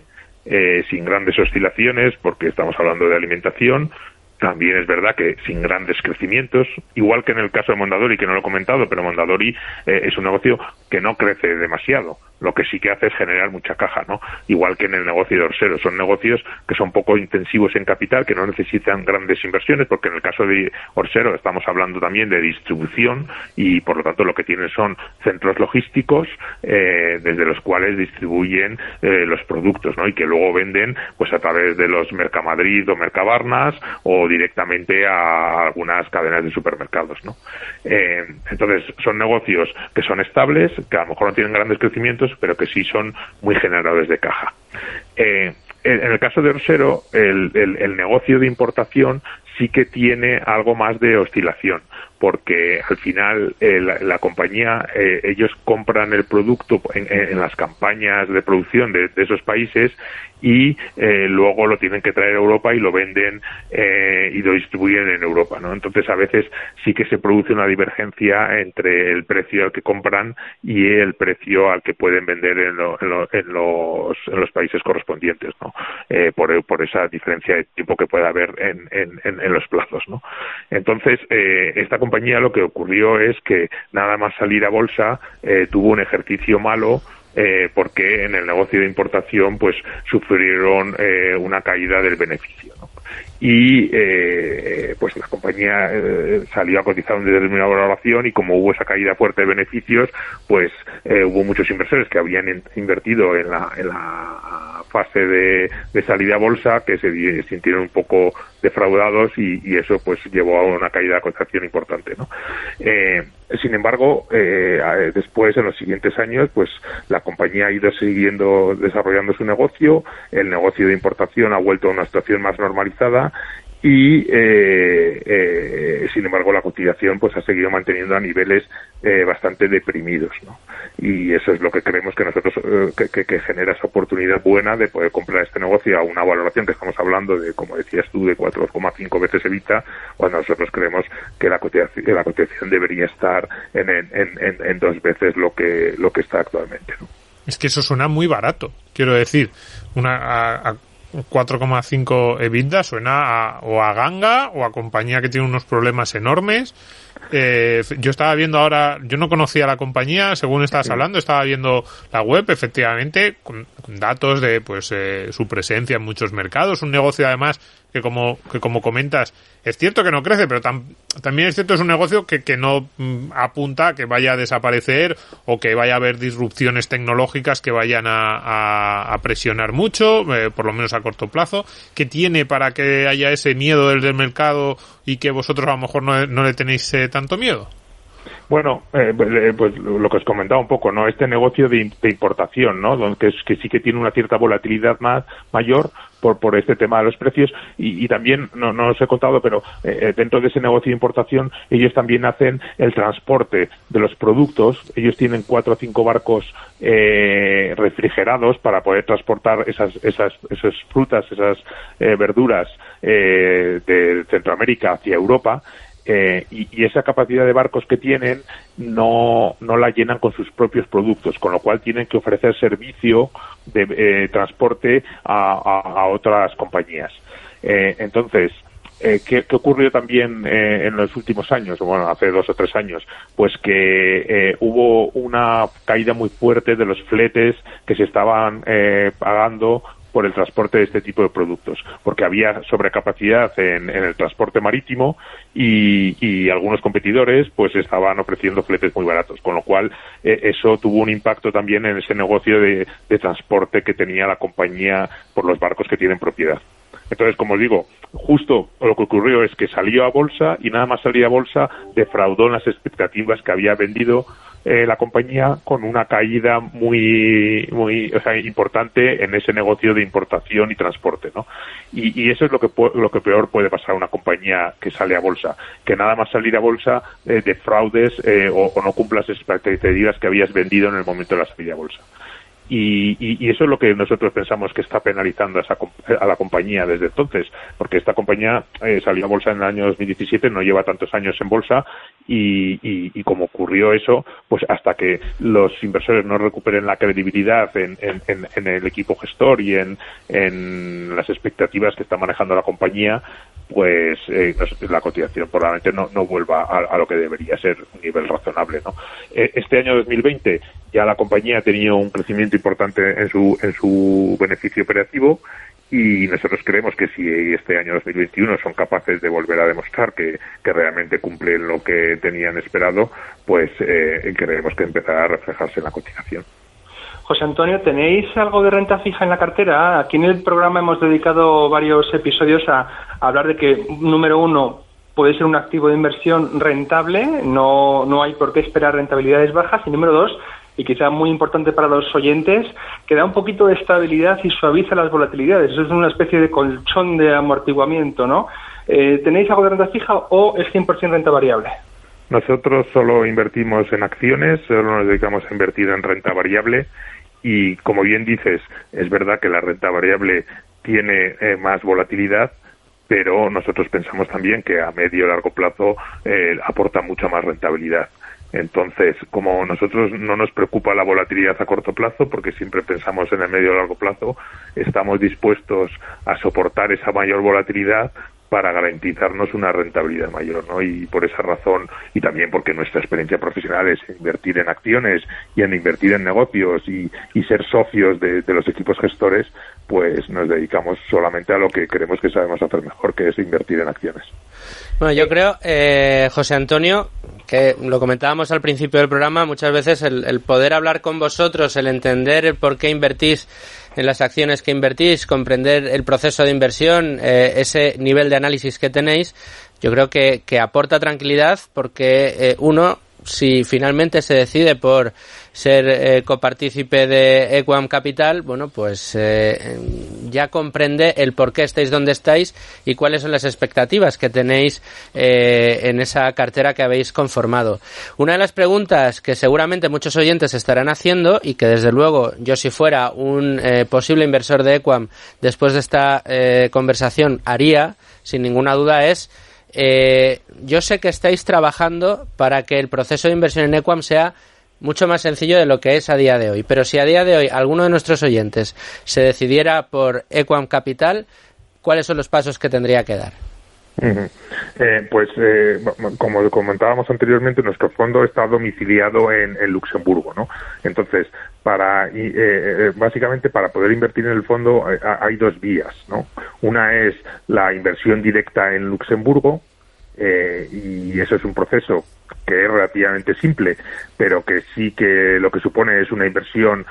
eh, sin grandes oscilaciones, porque estamos hablando de alimentación. También es verdad que sin grandes crecimientos, igual que en el caso de Mondadori, que no lo he comentado, pero Mondadori eh, es un negocio que no crece demasiado. Lo que sí que hace es generar mucha caja, ¿no? Igual que en el negocio de Orsero. Son negocios que son poco intensivos en capital, que no necesitan grandes inversiones, porque en el caso de Orsero estamos hablando también de distribución y, por lo tanto, lo que tienen son centros logísticos eh, desde los cuales distribuyen eh, los productos, ¿no? Y que luego venden pues a través de los Mercamadrid o Mercabarnas o directamente a algunas cadenas de supermercados, ¿no? Eh, entonces, son negocios que son estables, que a lo mejor no tienen grandes crecimientos, pero que sí son muy generadores de caja. Eh, en el caso de Orsero, el, el, el negocio de importación sí que tiene algo más de oscilación, porque al final eh, la, la compañía, eh, ellos compran el producto en, en las campañas de producción de, de esos países y eh, luego lo tienen que traer a Europa y lo venden eh, y lo distribuyen en Europa, ¿no? Entonces a veces sí que se produce una divergencia entre el precio al que compran y el precio al que pueden vender en, lo, en, lo, en, los, en los países correspondientes, ¿no? Eh, por, por esa diferencia de tiempo que puede haber en, en, en, en los plazos, ¿no? Entonces eh, esta compañía lo que ocurrió es que nada más salir a bolsa eh, tuvo un ejercicio malo. Eh, porque en el negocio de importación pues sufrieron eh, una caída del beneficio, ¿no? Y eh, pues la compañía eh, salió a cotizar una determinada valoración y como hubo esa caída fuerte de beneficios, pues eh, hubo muchos inversores que habían in- invertido en la, en la fase de, de salida a bolsa que se di- sintieron un poco defraudados y, y eso pues llevó a una caída de cotización importante, ¿no? Eh, sin embargo, eh, después en los siguientes años pues la compañía ha ido siguiendo desarrollando su negocio, el negocio de importación ha vuelto a una situación más normalizada y eh, eh, sin embargo la cotización pues ha seguido manteniendo a niveles eh, bastante deprimidos, ¿no? Y eso es lo que creemos que nosotros eh, que, que, que genera esa oportunidad buena de poder comprar este negocio a una valoración que estamos hablando de, como decías tú, de cuatro coma cinco veces EBITDA, cuando nosotros creemos que la cotización, la cotización debería estar en, en, en, en dos veces lo que lo que está actualmente, ¿no? Es que eso suena muy barato, quiero decir, una a, a cuatro coma cinco EBITDA suena a, o a ganga o a compañía que tiene unos problemas enormes. Eh, yo estaba viendo ahora, yo no conocía la compañía, según estabas hablando, estaba viendo la web, efectivamente, con, con datos de pues eh, su presencia en muchos mercados, un negocio además que como que como comentas, es cierto que no crece, pero tam, también es cierto es un negocio que, que no mm, apunta a que vaya a desaparecer o que vaya a haber disrupciones tecnológicas que vayan a, a, a presionar mucho, eh, por lo menos a corto plazo, que tiene para que haya ese miedo del, del mercado y que vosotros a lo mejor no, no le tenéis eh, tanto miedo. Bueno, eh, pues lo que os comentaba un poco, ¿no? Este negocio de, de importación, ¿no? Donde, que, es, que sí que tiene una cierta volatilidad más mayor por por este tema de los precios y, y también, no, no os he contado, pero eh, dentro de ese negocio de importación ellos también hacen el transporte de los productos. Ellos tienen cuatro o cinco barcos eh, refrigerados para poder transportar esas esas esas frutas, esas eh, verduras eh, de Centroamérica hacia Europa. Eh, y, y esa capacidad de barcos que tienen no, no la llenan con sus propios productos, con lo cual tienen que ofrecer servicio de eh, transporte a, a, a otras compañías. Eh, entonces, eh, ¿qué, ¿qué ocurrió también eh, en los últimos años? Bueno, hace dos o tres años, pues que eh, hubo una caída muy fuerte de los fletes que se estaban eh, pagando por el transporte de este tipo de productos, porque había sobrecapacidad en, en el transporte marítimo y, y algunos competidores pues estaban ofreciendo fletes muy baratos, con lo cual eh, eso tuvo un impacto también en ese negocio de, de transporte que tenía la compañía por los barcos que tienen propiedad. Entonces, como digo, justo lo que ocurrió es que salió a bolsa y nada más salir a bolsa defraudó las expectativas que había vendido eh, la compañía con una caída muy muy o sea, importante en ese negocio de importación y transporte, ¿no? Y, y eso es lo que lo que peor puede pasar a una compañía que sale a bolsa, que nada más salir a bolsa eh, defraudes eh, o, o no cumplas las expectativas que habías vendido en el momento de la salida a bolsa. Y, y, y eso es lo que nosotros pensamos que está penalizando a, esa, a la compañía desde entonces, porque esta compañía eh, salió a bolsa en el año dos mil diecisiete, no lleva tantos años en bolsa, y, y, y como ocurrió eso, pues hasta que los inversores no recuperen la credibilidad en, en, en, en el equipo gestor y en, en las expectativas que está manejando la compañía, pues eh, la cotización probablemente no, no vuelva a, a lo que debería ser un nivel razonable, ¿no? Eh, este año dos mil veinte ya la compañía ha tenido un crecimiento importante en su en su beneficio operativo, y nosotros creemos que si este año dos mil veintiuno son capaces de volver a demostrar que, que realmente cumplen lo que tenían esperado, pues eh, creemos que empezará a reflejarse en la cotización. José Antonio, ¿tenéis algo de renta fija en la cartera? Aquí en el programa hemos dedicado varios episodios a, a hablar de que, número uno, puede ser un activo de inversión rentable, no, no hay por qué esperar rentabilidades bajas, y número dos, y quizá muy importante para los oyentes, que da un poquito de estabilidad y suaviza las volatilidades. Eso es una especie de colchón de amortiguamiento, ¿no? Eh, ¿Tenéis algo de renta fija o es cien por ciento renta variable? Nosotros solo invertimos en acciones, solo nos dedicamos a invertir en renta variable, y como bien dices, es verdad que la renta variable tiene eh, más volatilidad, pero nosotros pensamos también que a medio y largo plazo eh, aporta mucha más rentabilidad. Entonces, como nosotros no nos preocupa la volatilidad a corto plazo, porque siempre pensamos en el medio y largo plazo, estamos dispuestos a soportar esa mayor volatilidad para garantizarnos una rentabilidad mayor, ¿no? Y por esa razón, y también porque nuestra experiencia profesional es invertir en acciones y en invertir en negocios y, y ser socios de, de los equipos gestores, pues nos dedicamos solamente a lo que creemos que sabemos hacer mejor, que es invertir en acciones. Bueno, yo creo, eh, José Antonio, que lo comentábamos al principio del programa, muchas veces el, el poder hablar con vosotros, el entender el por qué invertís en las acciones que invertís, comprender el proceso de inversión, eh, ese nivel de análisis que tenéis, yo creo que, que aporta tranquilidad, porque eh, uno, si finalmente se decide por ser eh, copartícipe de Equam Capital, bueno, pues eh, ya comprende el por qué estáis donde estáis y cuáles son las expectativas que tenéis eh, en esa cartera que habéis conformado. Una de las preguntas que seguramente muchos oyentes estarán haciendo, y que desde luego yo, si fuera un eh, posible inversor de Equam después de esta eh, conversación haría, sin ninguna duda, es Eh, yo sé que estáis trabajando para que el proceso de inversión en Equam sea mucho más sencillo de lo que es a día de hoy, pero si a día de hoy alguno de nuestros oyentes se decidiera por Equam Capital, ¿cuáles son los pasos que tendría que dar? Uh-huh. Eh, pues eh, como comentábamos anteriormente, nuestro fondo está domiciliado en, en Luxemburgo, ¿no? Entonces, para eh, eh, básicamente para poder invertir en el fondo eh, hay dos vías, ¿no? Una es la inversión directa en Luxemburgo, eh, y eso es un proceso que es relativamente simple, pero que sí que lo que supone es una inversión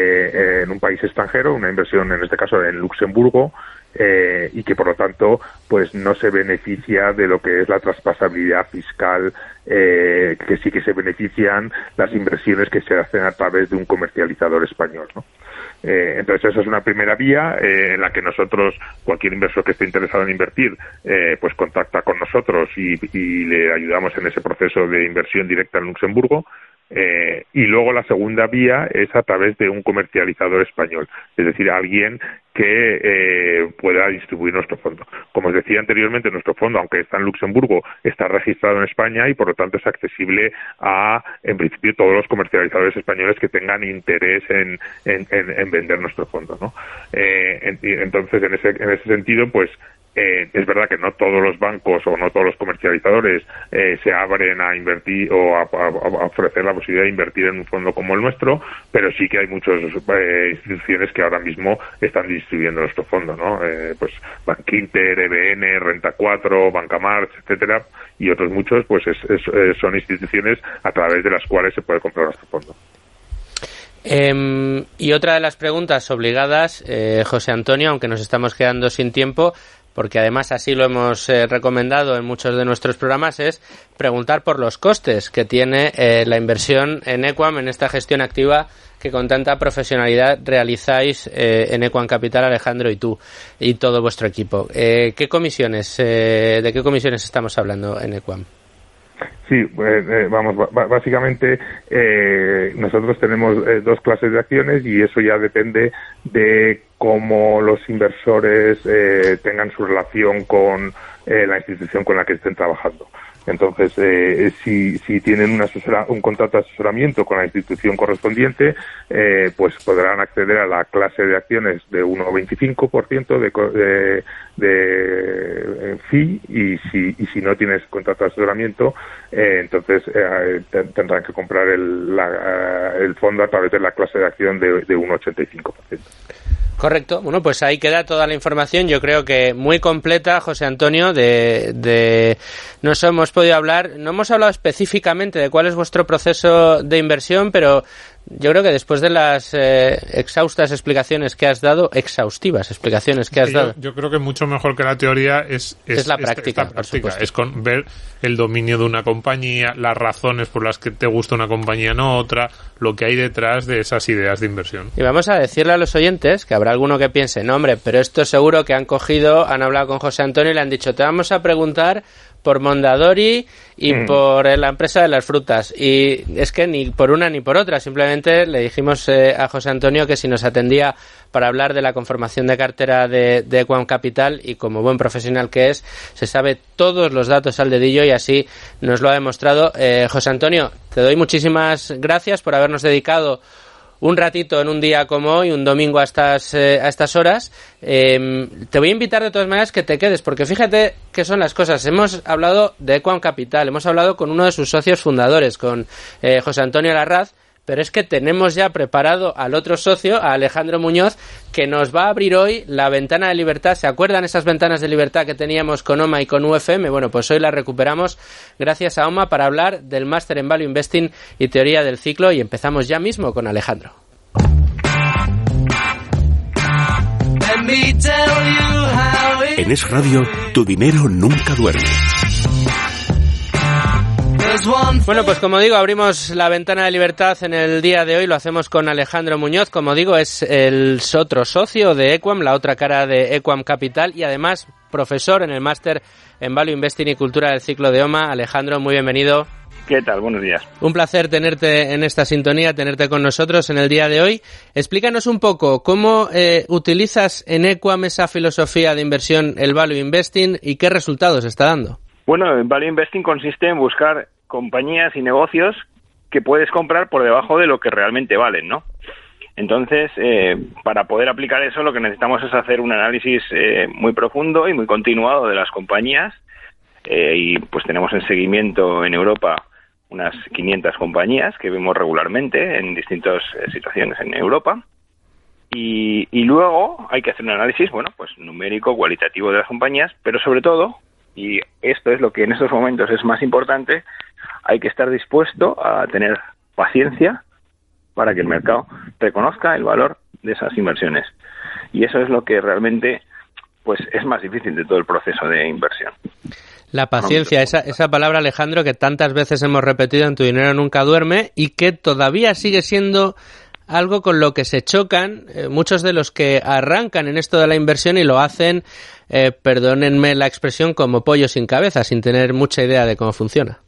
eh, en un país extranjero, una inversión en este caso en Luxemburgo, eh, y que por lo tanto pues no se beneficia de lo que es la traspasabilidad fiscal, eh, que sí que se benefician las inversiones que se hacen a través de un comercializador español, ¿no? Eh, entonces esa es una primera vía eh, en la que nosotros, cualquier inversor que esté interesado en invertir, eh, pues contacta con nosotros y, y le ayudamos en ese proceso de inversión directa en Luxemburgo. Eh, y luego la segunda vía es a través de un comercializador español, es decir, alguien que eh, pueda distribuir nuestro fondo. Como os decía anteriormente, nuestro fondo, aunque está en Luxemburgo, está registrado en España y por lo tanto es accesible a, en principio, todos los comercializadores españoles que tengan interés en, en, en, en vender nuestro fondo, ¿no? Eh, en, entonces, en ese, en ese sentido, pues Eh, es verdad que no todos los bancos o no todos los comercializadores eh, se abren a invertir o a, a, a ofrecer la posibilidad de invertir en un fondo como el nuestro, pero sí que hay muchas eh, instituciones que ahora mismo están distribuyendo nuestro fondo, ¿no? Eh, pues Bankinter, E B N, Renta cuatro, Banca March, etcétera, y otros muchos, pues es, es, son instituciones a través de las cuales se puede comprar nuestro fondo. Eh, y otra de las preguntas obligadas, eh, José Antonio, aunque nos estamos quedando sin tiempo, porque además así lo hemos eh, recomendado en muchos de nuestros programas, es preguntar por los costes que tiene eh, la inversión en Equam, en esta gestión activa que con tanta profesionalidad realizáis eh, en Equam Capital, Alejandro, y tú, y todo vuestro equipo. Eh, ¿Qué comisiones, eh, de qué comisiones estamos hablando en Equam? Sí, eh, eh, vamos, básicamente eh, nosotros tenemos eh, dos clases de acciones y eso ya depende de cómo los inversores eh, tengan su relación con eh, la institución con la que estén trabajando. Entonces, eh, si, si tienen un, asesora, un contrato de asesoramiento con la institución correspondiente, eh, pues podrán acceder a la clase de acciones de uno coma veinticinco por ciento de, de, de fee y si, y si no tienes contrato de asesoramiento, eh, entonces eh, tendrán que comprar el, la, el fondo a través de la clase de acción de, de uno coma ochenta y cinco por ciento. Correcto. Bueno, pues ahí queda toda la información, yo creo que muy completa, José Antonio, de, de nos hemos podido hablar, no hemos hablado específicamente de cuál es vuestro proceso de inversión, pero yo creo que después de las eh, exhaustas explicaciones que has dado, exhaustivas explicaciones que has yo, dado. Yo creo que mucho mejor que la teoría es, es, es la práctica, es, es, la práctica. Es con ver el dominio de una compañía, las razones por las que te gusta una compañía, no otra, lo que hay detrás de esas ideas de inversión. Y vamos a decirle a los oyentes, que habrá alguno que piense, no hombre, pero esto seguro que han cogido, han hablado con José Antonio y le han dicho, te vamos a preguntar por Mondadori y mm. por la empresa de las frutas, y es que ni por una ni por otra, simplemente le dijimos eh, a José Antonio que si nos atendía para hablar de la conformación de cartera de, de Equam Capital, y como buen profesional que es, se sabe todos los datos al dedillo y así nos lo ha demostrado. eh, José Antonio, te doy muchísimas gracias por habernos dedicado un ratito en un día como hoy, un domingo a estas, eh, a estas horas. Eh, te voy a invitar de todas maneras que te quedes, porque fíjate qué son las cosas. Hemos hablado de Equam Capital, hemos hablado con uno de sus socios fundadores, con eh, José Antonio Larraz, pero es que tenemos ya preparado al otro socio, a Alejandro Muñoz, que nos va a abrir hoy la ventana de libertad. ¿Se acuerdan esas ventanas de libertad que teníamos con O M A y con U F M? Bueno, pues hoy las recuperamos gracias a O M A para hablar del máster en Value Investing y teoría del ciclo, y empezamos ya mismo con Alejandro. En Es Radio, tu dinero nunca duerme. Bueno, pues como digo, abrimos la ventana de libertad en el día de hoy, lo hacemos con Alejandro Muñoz, como digo, es el otro socio de Equam, la otra cara de Equam Capital, y además profesor en el máster en Value Investing y Cultura del Ciclo de O M A. Alejandro, muy bienvenido. ¿Qué tal? Buenos días. Un placer tenerte en esta sintonía, tenerte con nosotros en el día de hoy. Explícanos un poco cómo eh, utilizas en Equam esa filosofía de inversión, el Value Investing, y qué resultados está dando. Bueno, el Value Investing consiste en buscar compañías y negocios que puedes comprar por debajo de lo que realmente valen, ¿no? Entonces, eh, para poder aplicar eso, lo que necesitamos es hacer un análisis eh, muy profundo y muy continuado de las compañías, eh, y pues tenemos en seguimiento en Europa unas quinientas compañías que vemos regularmente en distintas eh, situaciones en Europa, y, y luego hay que hacer un análisis, bueno, pues numérico, cualitativo de las compañías, pero sobre todo, y esto es lo que en estos momentos es más importante, hay que estar dispuesto a tener paciencia para que el mercado reconozca el valor de esas inversiones. Y eso es lo que realmente pues es más difícil de todo el proceso de inversión. La paciencia, esa, esa palabra, Alejandro, que tantas veces hemos repetido en Tu dinero nunca duerme y que todavía sigue siendo algo con lo que se chocan eh, muchos de los que arrancan en esto de la inversión y lo hacen, eh, perdónenme la expresión, como pollo sin cabeza, sin tener mucha idea de cómo funciona.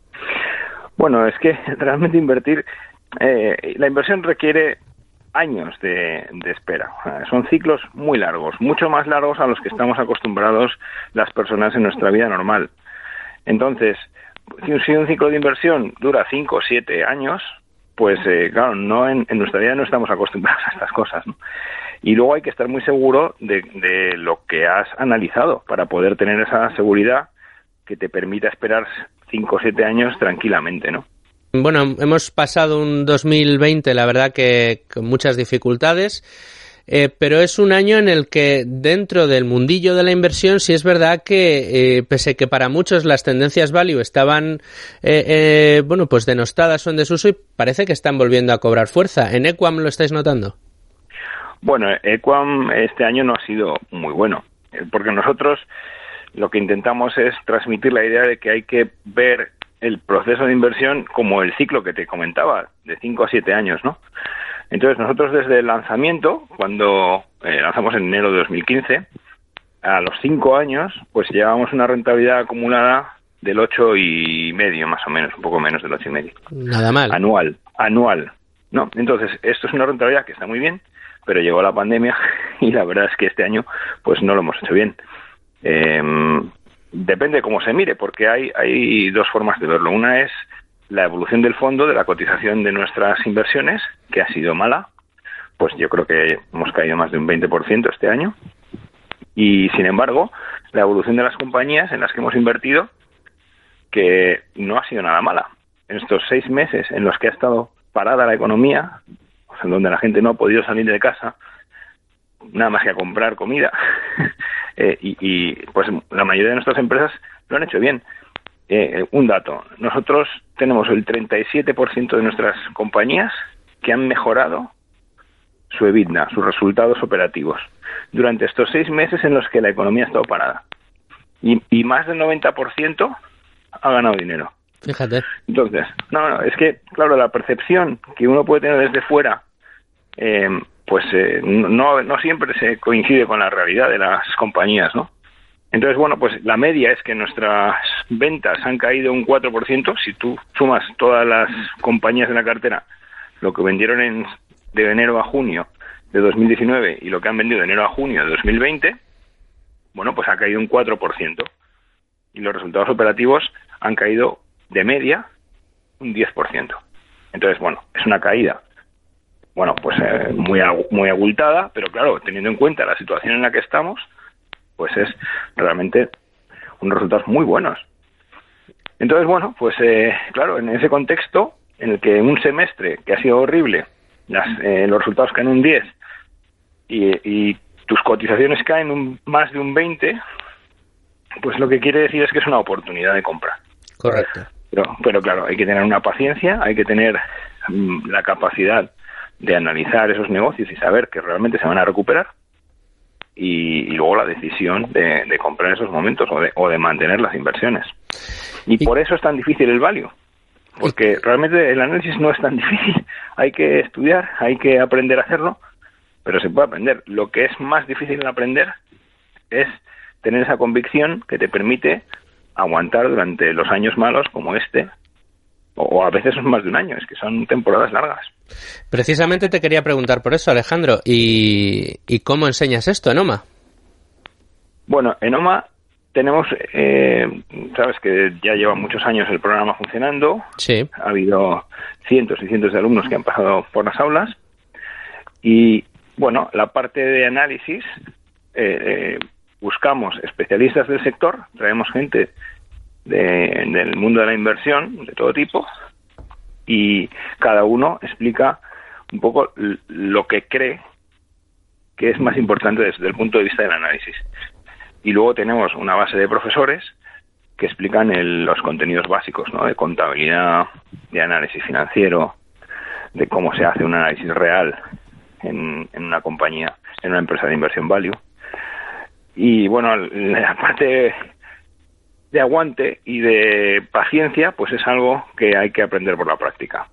Bueno, es que realmente invertir, eh, la inversión requiere años de, de espera. Son ciclos muy largos, mucho más largos a los que estamos acostumbrados las personas en nuestra vida normal. Entonces, si un ciclo de inversión dura cinco o siete años, pues eh, claro, no en, en nuestra vida no estamos acostumbrados a estas cosas, ¿no? Y luego hay que estar muy seguro de, de lo que has analizado para poder tener esa seguridad que te permita esperar cinco o siete años tranquilamente, ¿no? Bueno, hemos pasado un dos mil veinte, la verdad que con muchas dificultades, eh, pero es un año en el que dentro del mundillo de la inversión sí es verdad que, eh, pese que para muchos las tendencias value estaban, eh, eh, bueno, pues denostadas o en desuso, y parece que están volviendo a cobrar fuerza. ¿En Equam lo estáis notando? Bueno, Equam este año no ha sido muy bueno, porque nosotros lo que intentamos es transmitir la idea de que hay que ver el proceso de inversión como el ciclo que te comentaba, de cinco a siete años, ¿no? Entonces, nosotros desde el lanzamiento, cuando eh, lanzamos en enero de dos mil quince, a los cinco años, pues llevábamos una rentabilidad acumulada del ocho y medio, más o menos, un poco menos del ocho y medio. Nada mal. Anual, anual. No, entonces, esto es una rentabilidad que está muy bien, pero llegó la pandemia y la verdad es que este año pues no lo hemos hecho bien. Eh, depende de cómo se mire, porque hay, hay dos formas de verlo. Una es la evolución del fondo, de la cotización de nuestras inversiones, que ha sido mala. Pues yo creo que hemos caído más de un veinte por ciento este año. Y, sin embargo, la evolución de las compañías en las que hemos invertido, que no ha sido nada mala. En estos seis meses en los que ha estado parada la economía, o sea, donde la gente no ha podido salir de casa, nada más que a comprar comida, eh, y, y pues la mayoría de nuestras empresas lo han hecho bien. Eh, un dato, nosotros tenemos el treinta y siete por ciento de nuestras compañías que han mejorado su EBITDA, sus resultados operativos, durante estos seis meses en los que la economía ha estado parada. Y, y más del noventa por ciento ha ganado dinero. Fíjate. Entonces, no, no, es que, claro, la percepción que uno puede tener desde fuera, eh, pues eh, no, no siempre se coincide con la realidad de las compañías, ¿no? Entonces, bueno, pues la media es que nuestras ventas han caído un cuatro por ciento. Si tú sumas todas las compañías de la cartera, lo que vendieron en, de enero a junio de dos mil diecinueve y lo que han vendido de enero a junio de dos mil veinte, bueno, pues ha caído un cuatro por ciento. Y los resultados operativos han caído de media un diez por ciento. Entonces, bueno, es una caída, bueno, pues eh, muy muy abultada, pero claro, teniendo en cuenta la situación en la que estamos, pues es realmente unos resultados muy buenos. Entonces, bueno, pues eh, claro, en ese contexto en el que un semestre que ha sido horrible, las, eh, los resultados caen un diez y, y tus cotizaciones caen un, más de un veinte, pues lo que quiere decir es que es una oportunidad de compra. Correcto. Pero, pero claro, hay que tener una paciencia, hay que tener mm, la capacidad de analizar esos negocios y saber que realmente se van a recuperar, y, y luego la decisión de, de comprar en esos momentos o de, o de mantener las inversiones. Y, y por eso es tan difícil el value, porque realmente el análisis no es tan difícil. Hay que estudiar, hay que aprender a hacerlo, pero se puede aprender. Lo que es más difícil en aprender es tener esa convicción que te permite aguantar durante los años malos como este, o a veces son más de un año, es que son temporadas largas. Precisamente te quería preguntar por eso, Alejandro, ¿y, y cómo enseñas esto en OMA? Bueno, en OMA tenemos, eh, sabes que ya lleva muchos años el programa funcionando. Sí. Ha habido cientos y cientos de alumnos que han pasado por las aulas, y bueno, la parte de análisis, eh, eh, buscamos especialistas del sector, traemos gente de, del mundo de la inversión de todo tipo, y cada uno explica un poco lo que cree que es más importante desde el punto de vista del análisis. Y luego tenemos una base de profesores que explican el, los contenidos básicos, ¿no? De contabilidad, de análisis financiero, de cómo se hace un análisis real en, en una compañía, en una empresa de inversión value. Y bueno, la parte de aguante y de paciencia, pues es algo que hay que aprender por la práctica.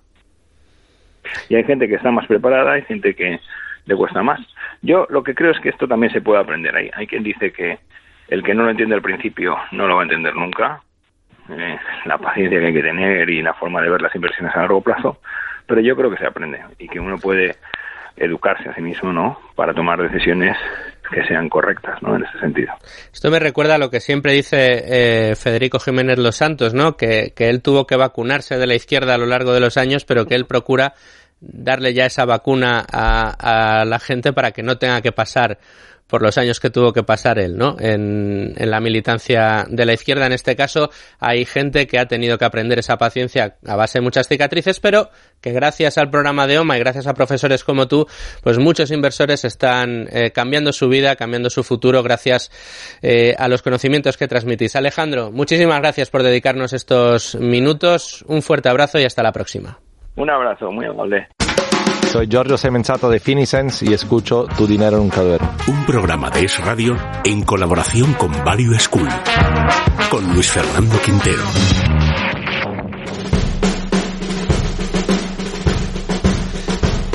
Y hay gente que está más preparada, hay gente que le cuesta más. Yo lo que creo es que esto también se puede aprender. Hay, hay quien dice que el que no lo entiende al principio no lo va a entender nunca. Eh, la paciencia que hay que tener y la forma de ver las inversiones a largo plazo. Pero yo creo que se aprende y que uno puede educarse a sí mismo, ¿no?, para tomar decisiones que sean correctas, ¿no?, en ese sentido. Esto me recuerda a lo que siempre dice eh, Federico Jiménez Los Santos, ¿no?, que, que él tuvo que vacunarse de la izquierda a lo largo de los años, pero que él procura darle ya esa vacuna a, a la gente para que no tenga que pasar por los años que tuvo que pasar él, ¿no?, en, en la militancia de la izquierda. En este caso hay gente que ha tenido que aprender esa paciencia a base de muchas cicatrices, pero que gracias al programa de OMA y gracias a profesores como tú, pues muchos inversores están eh, cambiando su vida, cambiando su futuro gracias eh, a los conocimientos que transmitís. Alejandro, muchísimas gracias por dedicarnos estos minutos. Un fuerte abrazo y hasta la próxima. Un abrazo, muy amable. Soy Giorgio Semenzato de Finicens y escucho Tu Dinero Nunca Duerme. Un programa de Es Radio en colaboración con Value School, con Luis Fernando Quintero.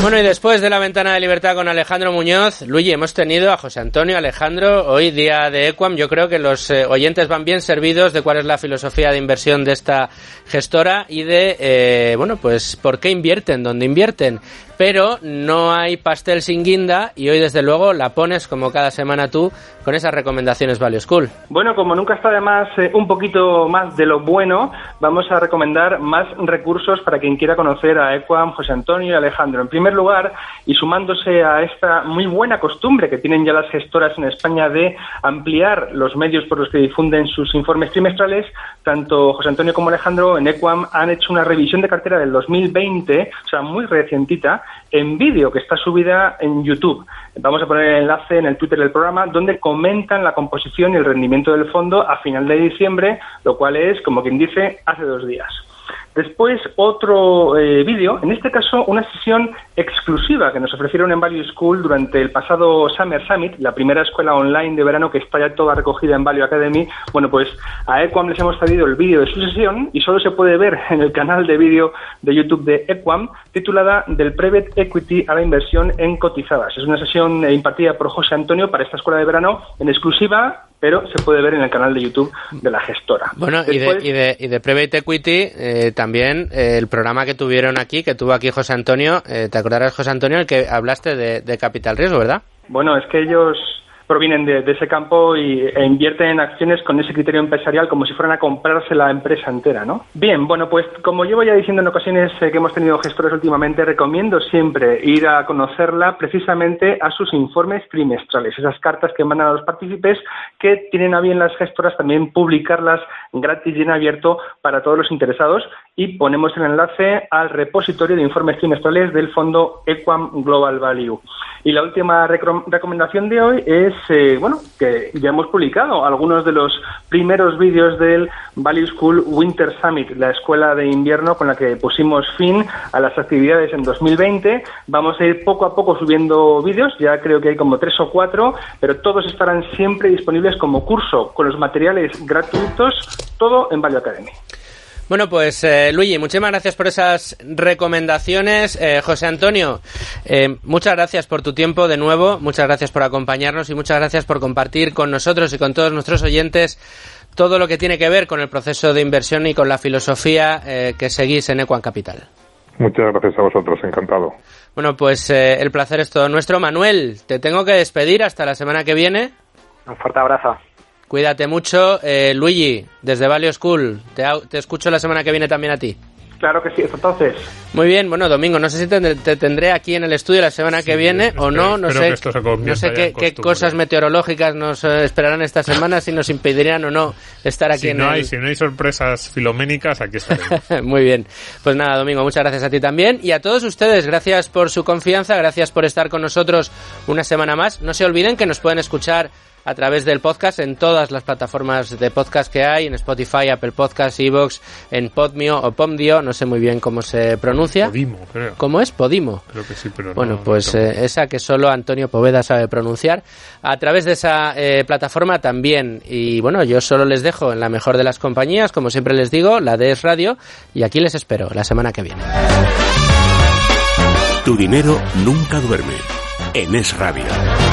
Bueno, y después de la ventana de libertad con Alejandro Muñoz, Luigi, hemos tenido a José Antonio, Alejandro, hoy día de Equam. Yo creo que los eh, oyentes van bien servidos de cuál es la filosofía de inversión de esta gestora y de, eh, bueno, pues por qué invierten, dónde invierten. Pero no hay pastel sin guinda y hoy desde luego la pones como cada semana tú con esas recomendaciones Value School. Bueno, como nunca está de más eh, un poquito más de lo bueno, vamos a recomendar más recursos para quien quiera conocer a Equam, José Antonio y Alejandro. En primer lugar, y sumándose a esta muy buena costumbre que tienen ya las gestoras en España de ampliar los medios por los que difunden sus informes trimestrales, tanto José Antonio como Alejandro en Equam han hecho una revisión de cartera del dos mil veinte, o sea, muy recientita, en vídeo que está subida en YouTube. Vamos a poner el enlace en el Twitter del programa donde comentan la composición y el rendimiento del fondo a final de diciembre, lo cual es, como quien dice, hace dos días. Después, otro eh, vídeo, en este caso una sesión exclusiva que nos ofrecieron en Value School durante el pasado Summer Summit, la primera escuela online de verano que está ya toda recogida en Value Academy. Bueno, pues a Equam les hemos traído el vídeo de su sesión y solo se puede ver en el canal de vídeo de YouTube de Equam, titulada Del Private Equity a la inversión en cotizadas. Es una sesión eh, impartida por José Antonio para esta escuela de verano en exclusiva, pero se puede ver en el canal de YouTube de la gestora. Bueno, Después, y, de, y, de, y de Private Equity, eh, también eh, el programa que tuvieron aquí, que tuvo aquí José Antonio, eh, te acordarás, José Antonio, el que hablaste de, de capital riesgo, ¿verdad? Bueno, es que ellos provienen de, de ese campo y, e invierten en acciones con ese criterio empresarial como si fueran a comprarse la empresa entera, ¿no? Bien, bueno, pues como llevo ya diciendo en ocasiones eh, que hemos tenido gestores últimamente, recomiendo siempre ir a conocerla precisamente a sus informes trimestrales, esas cartas que mandan a los partícipes que tienen a bien las gestoras también publicarlas gratis y en abierto para todos los interesados, y ponemos el enlace al repositorio de informes trimestrales del fondo Equam Global Value. Y la última recom- recomendación de hoy es, eh, bueno, que ya hemos publicado algunos de los primeros vídeos del Value School Winter Summit, la escuela de invierno con la que pusimos fin a las actividades en dos mil veinte. Vamos a ir poco a poco subiendo vídeos, ya creo que hay como tres o cuatro, pero todos estarán siempre disponibles como curso, con los materiales gratuitos, todo en Value Academy. Bueno, pues eh, Luigi, muchísimas gracias por esas recomendaciones. Eh, José Antonio, eh, muchas gracias por tu tiempo de nuevo, muchas gracias por acompañarnos y muchas gracias por compartir con nosotros y con todos nuestros oyentes todo lo que tiene que ver con el proceso de inversión y con la filosofía eh, que seguís en Equam Capital. Muchas gracias a vosotros, encantado. Bueno, pues eh, el placer es todo nuestro. Manuel, te tengo que despedir hasta la semana que viene. Un fuerte abrazo. Cuídate mucho. Eh, Luigi, desde Value School, te, te escucho la semana que viene también a ti. Claro que sí, entonces. Muy bien, bueno, Domingo, no sé si te, te tendré aquí en el estudio la semana sí, que viene espero, o no, no sé, no sé qué, qué cosas meteorológicas nos eh, esperarán esta semana, si nos impedirán o no estar aquí si en no el... hay Si no hay sorpresas filoménicas, aquí estaremos. Muy bien, pues nada, Domingo, muchas gracias a ti también y a todos ustedes, gracias por su confianza, gracias por estar con nosotros una semana más. No se olviden que nos pueden escuchar a través del podcast en todas las plataformas de podcast que hay, en Spotify, Apple Podcasts, iVoox, en Podmio o Pomdio, no sé muy bien cómo se pronuncia. Podimo, creo. ¿Cómo es? Podimo. Creo que sí, pero bueno, no, pues no eh, esa que solo Antonio Poveda sabe pronunciar. A través de esa eh, plataforma también. Y bueno, yo solo les dejo en la mejor de las compañías, como siempre les digo, la de Es Radio, y aquí les espero la semana que viene. Tu dinero nunca duerme en Es Radio.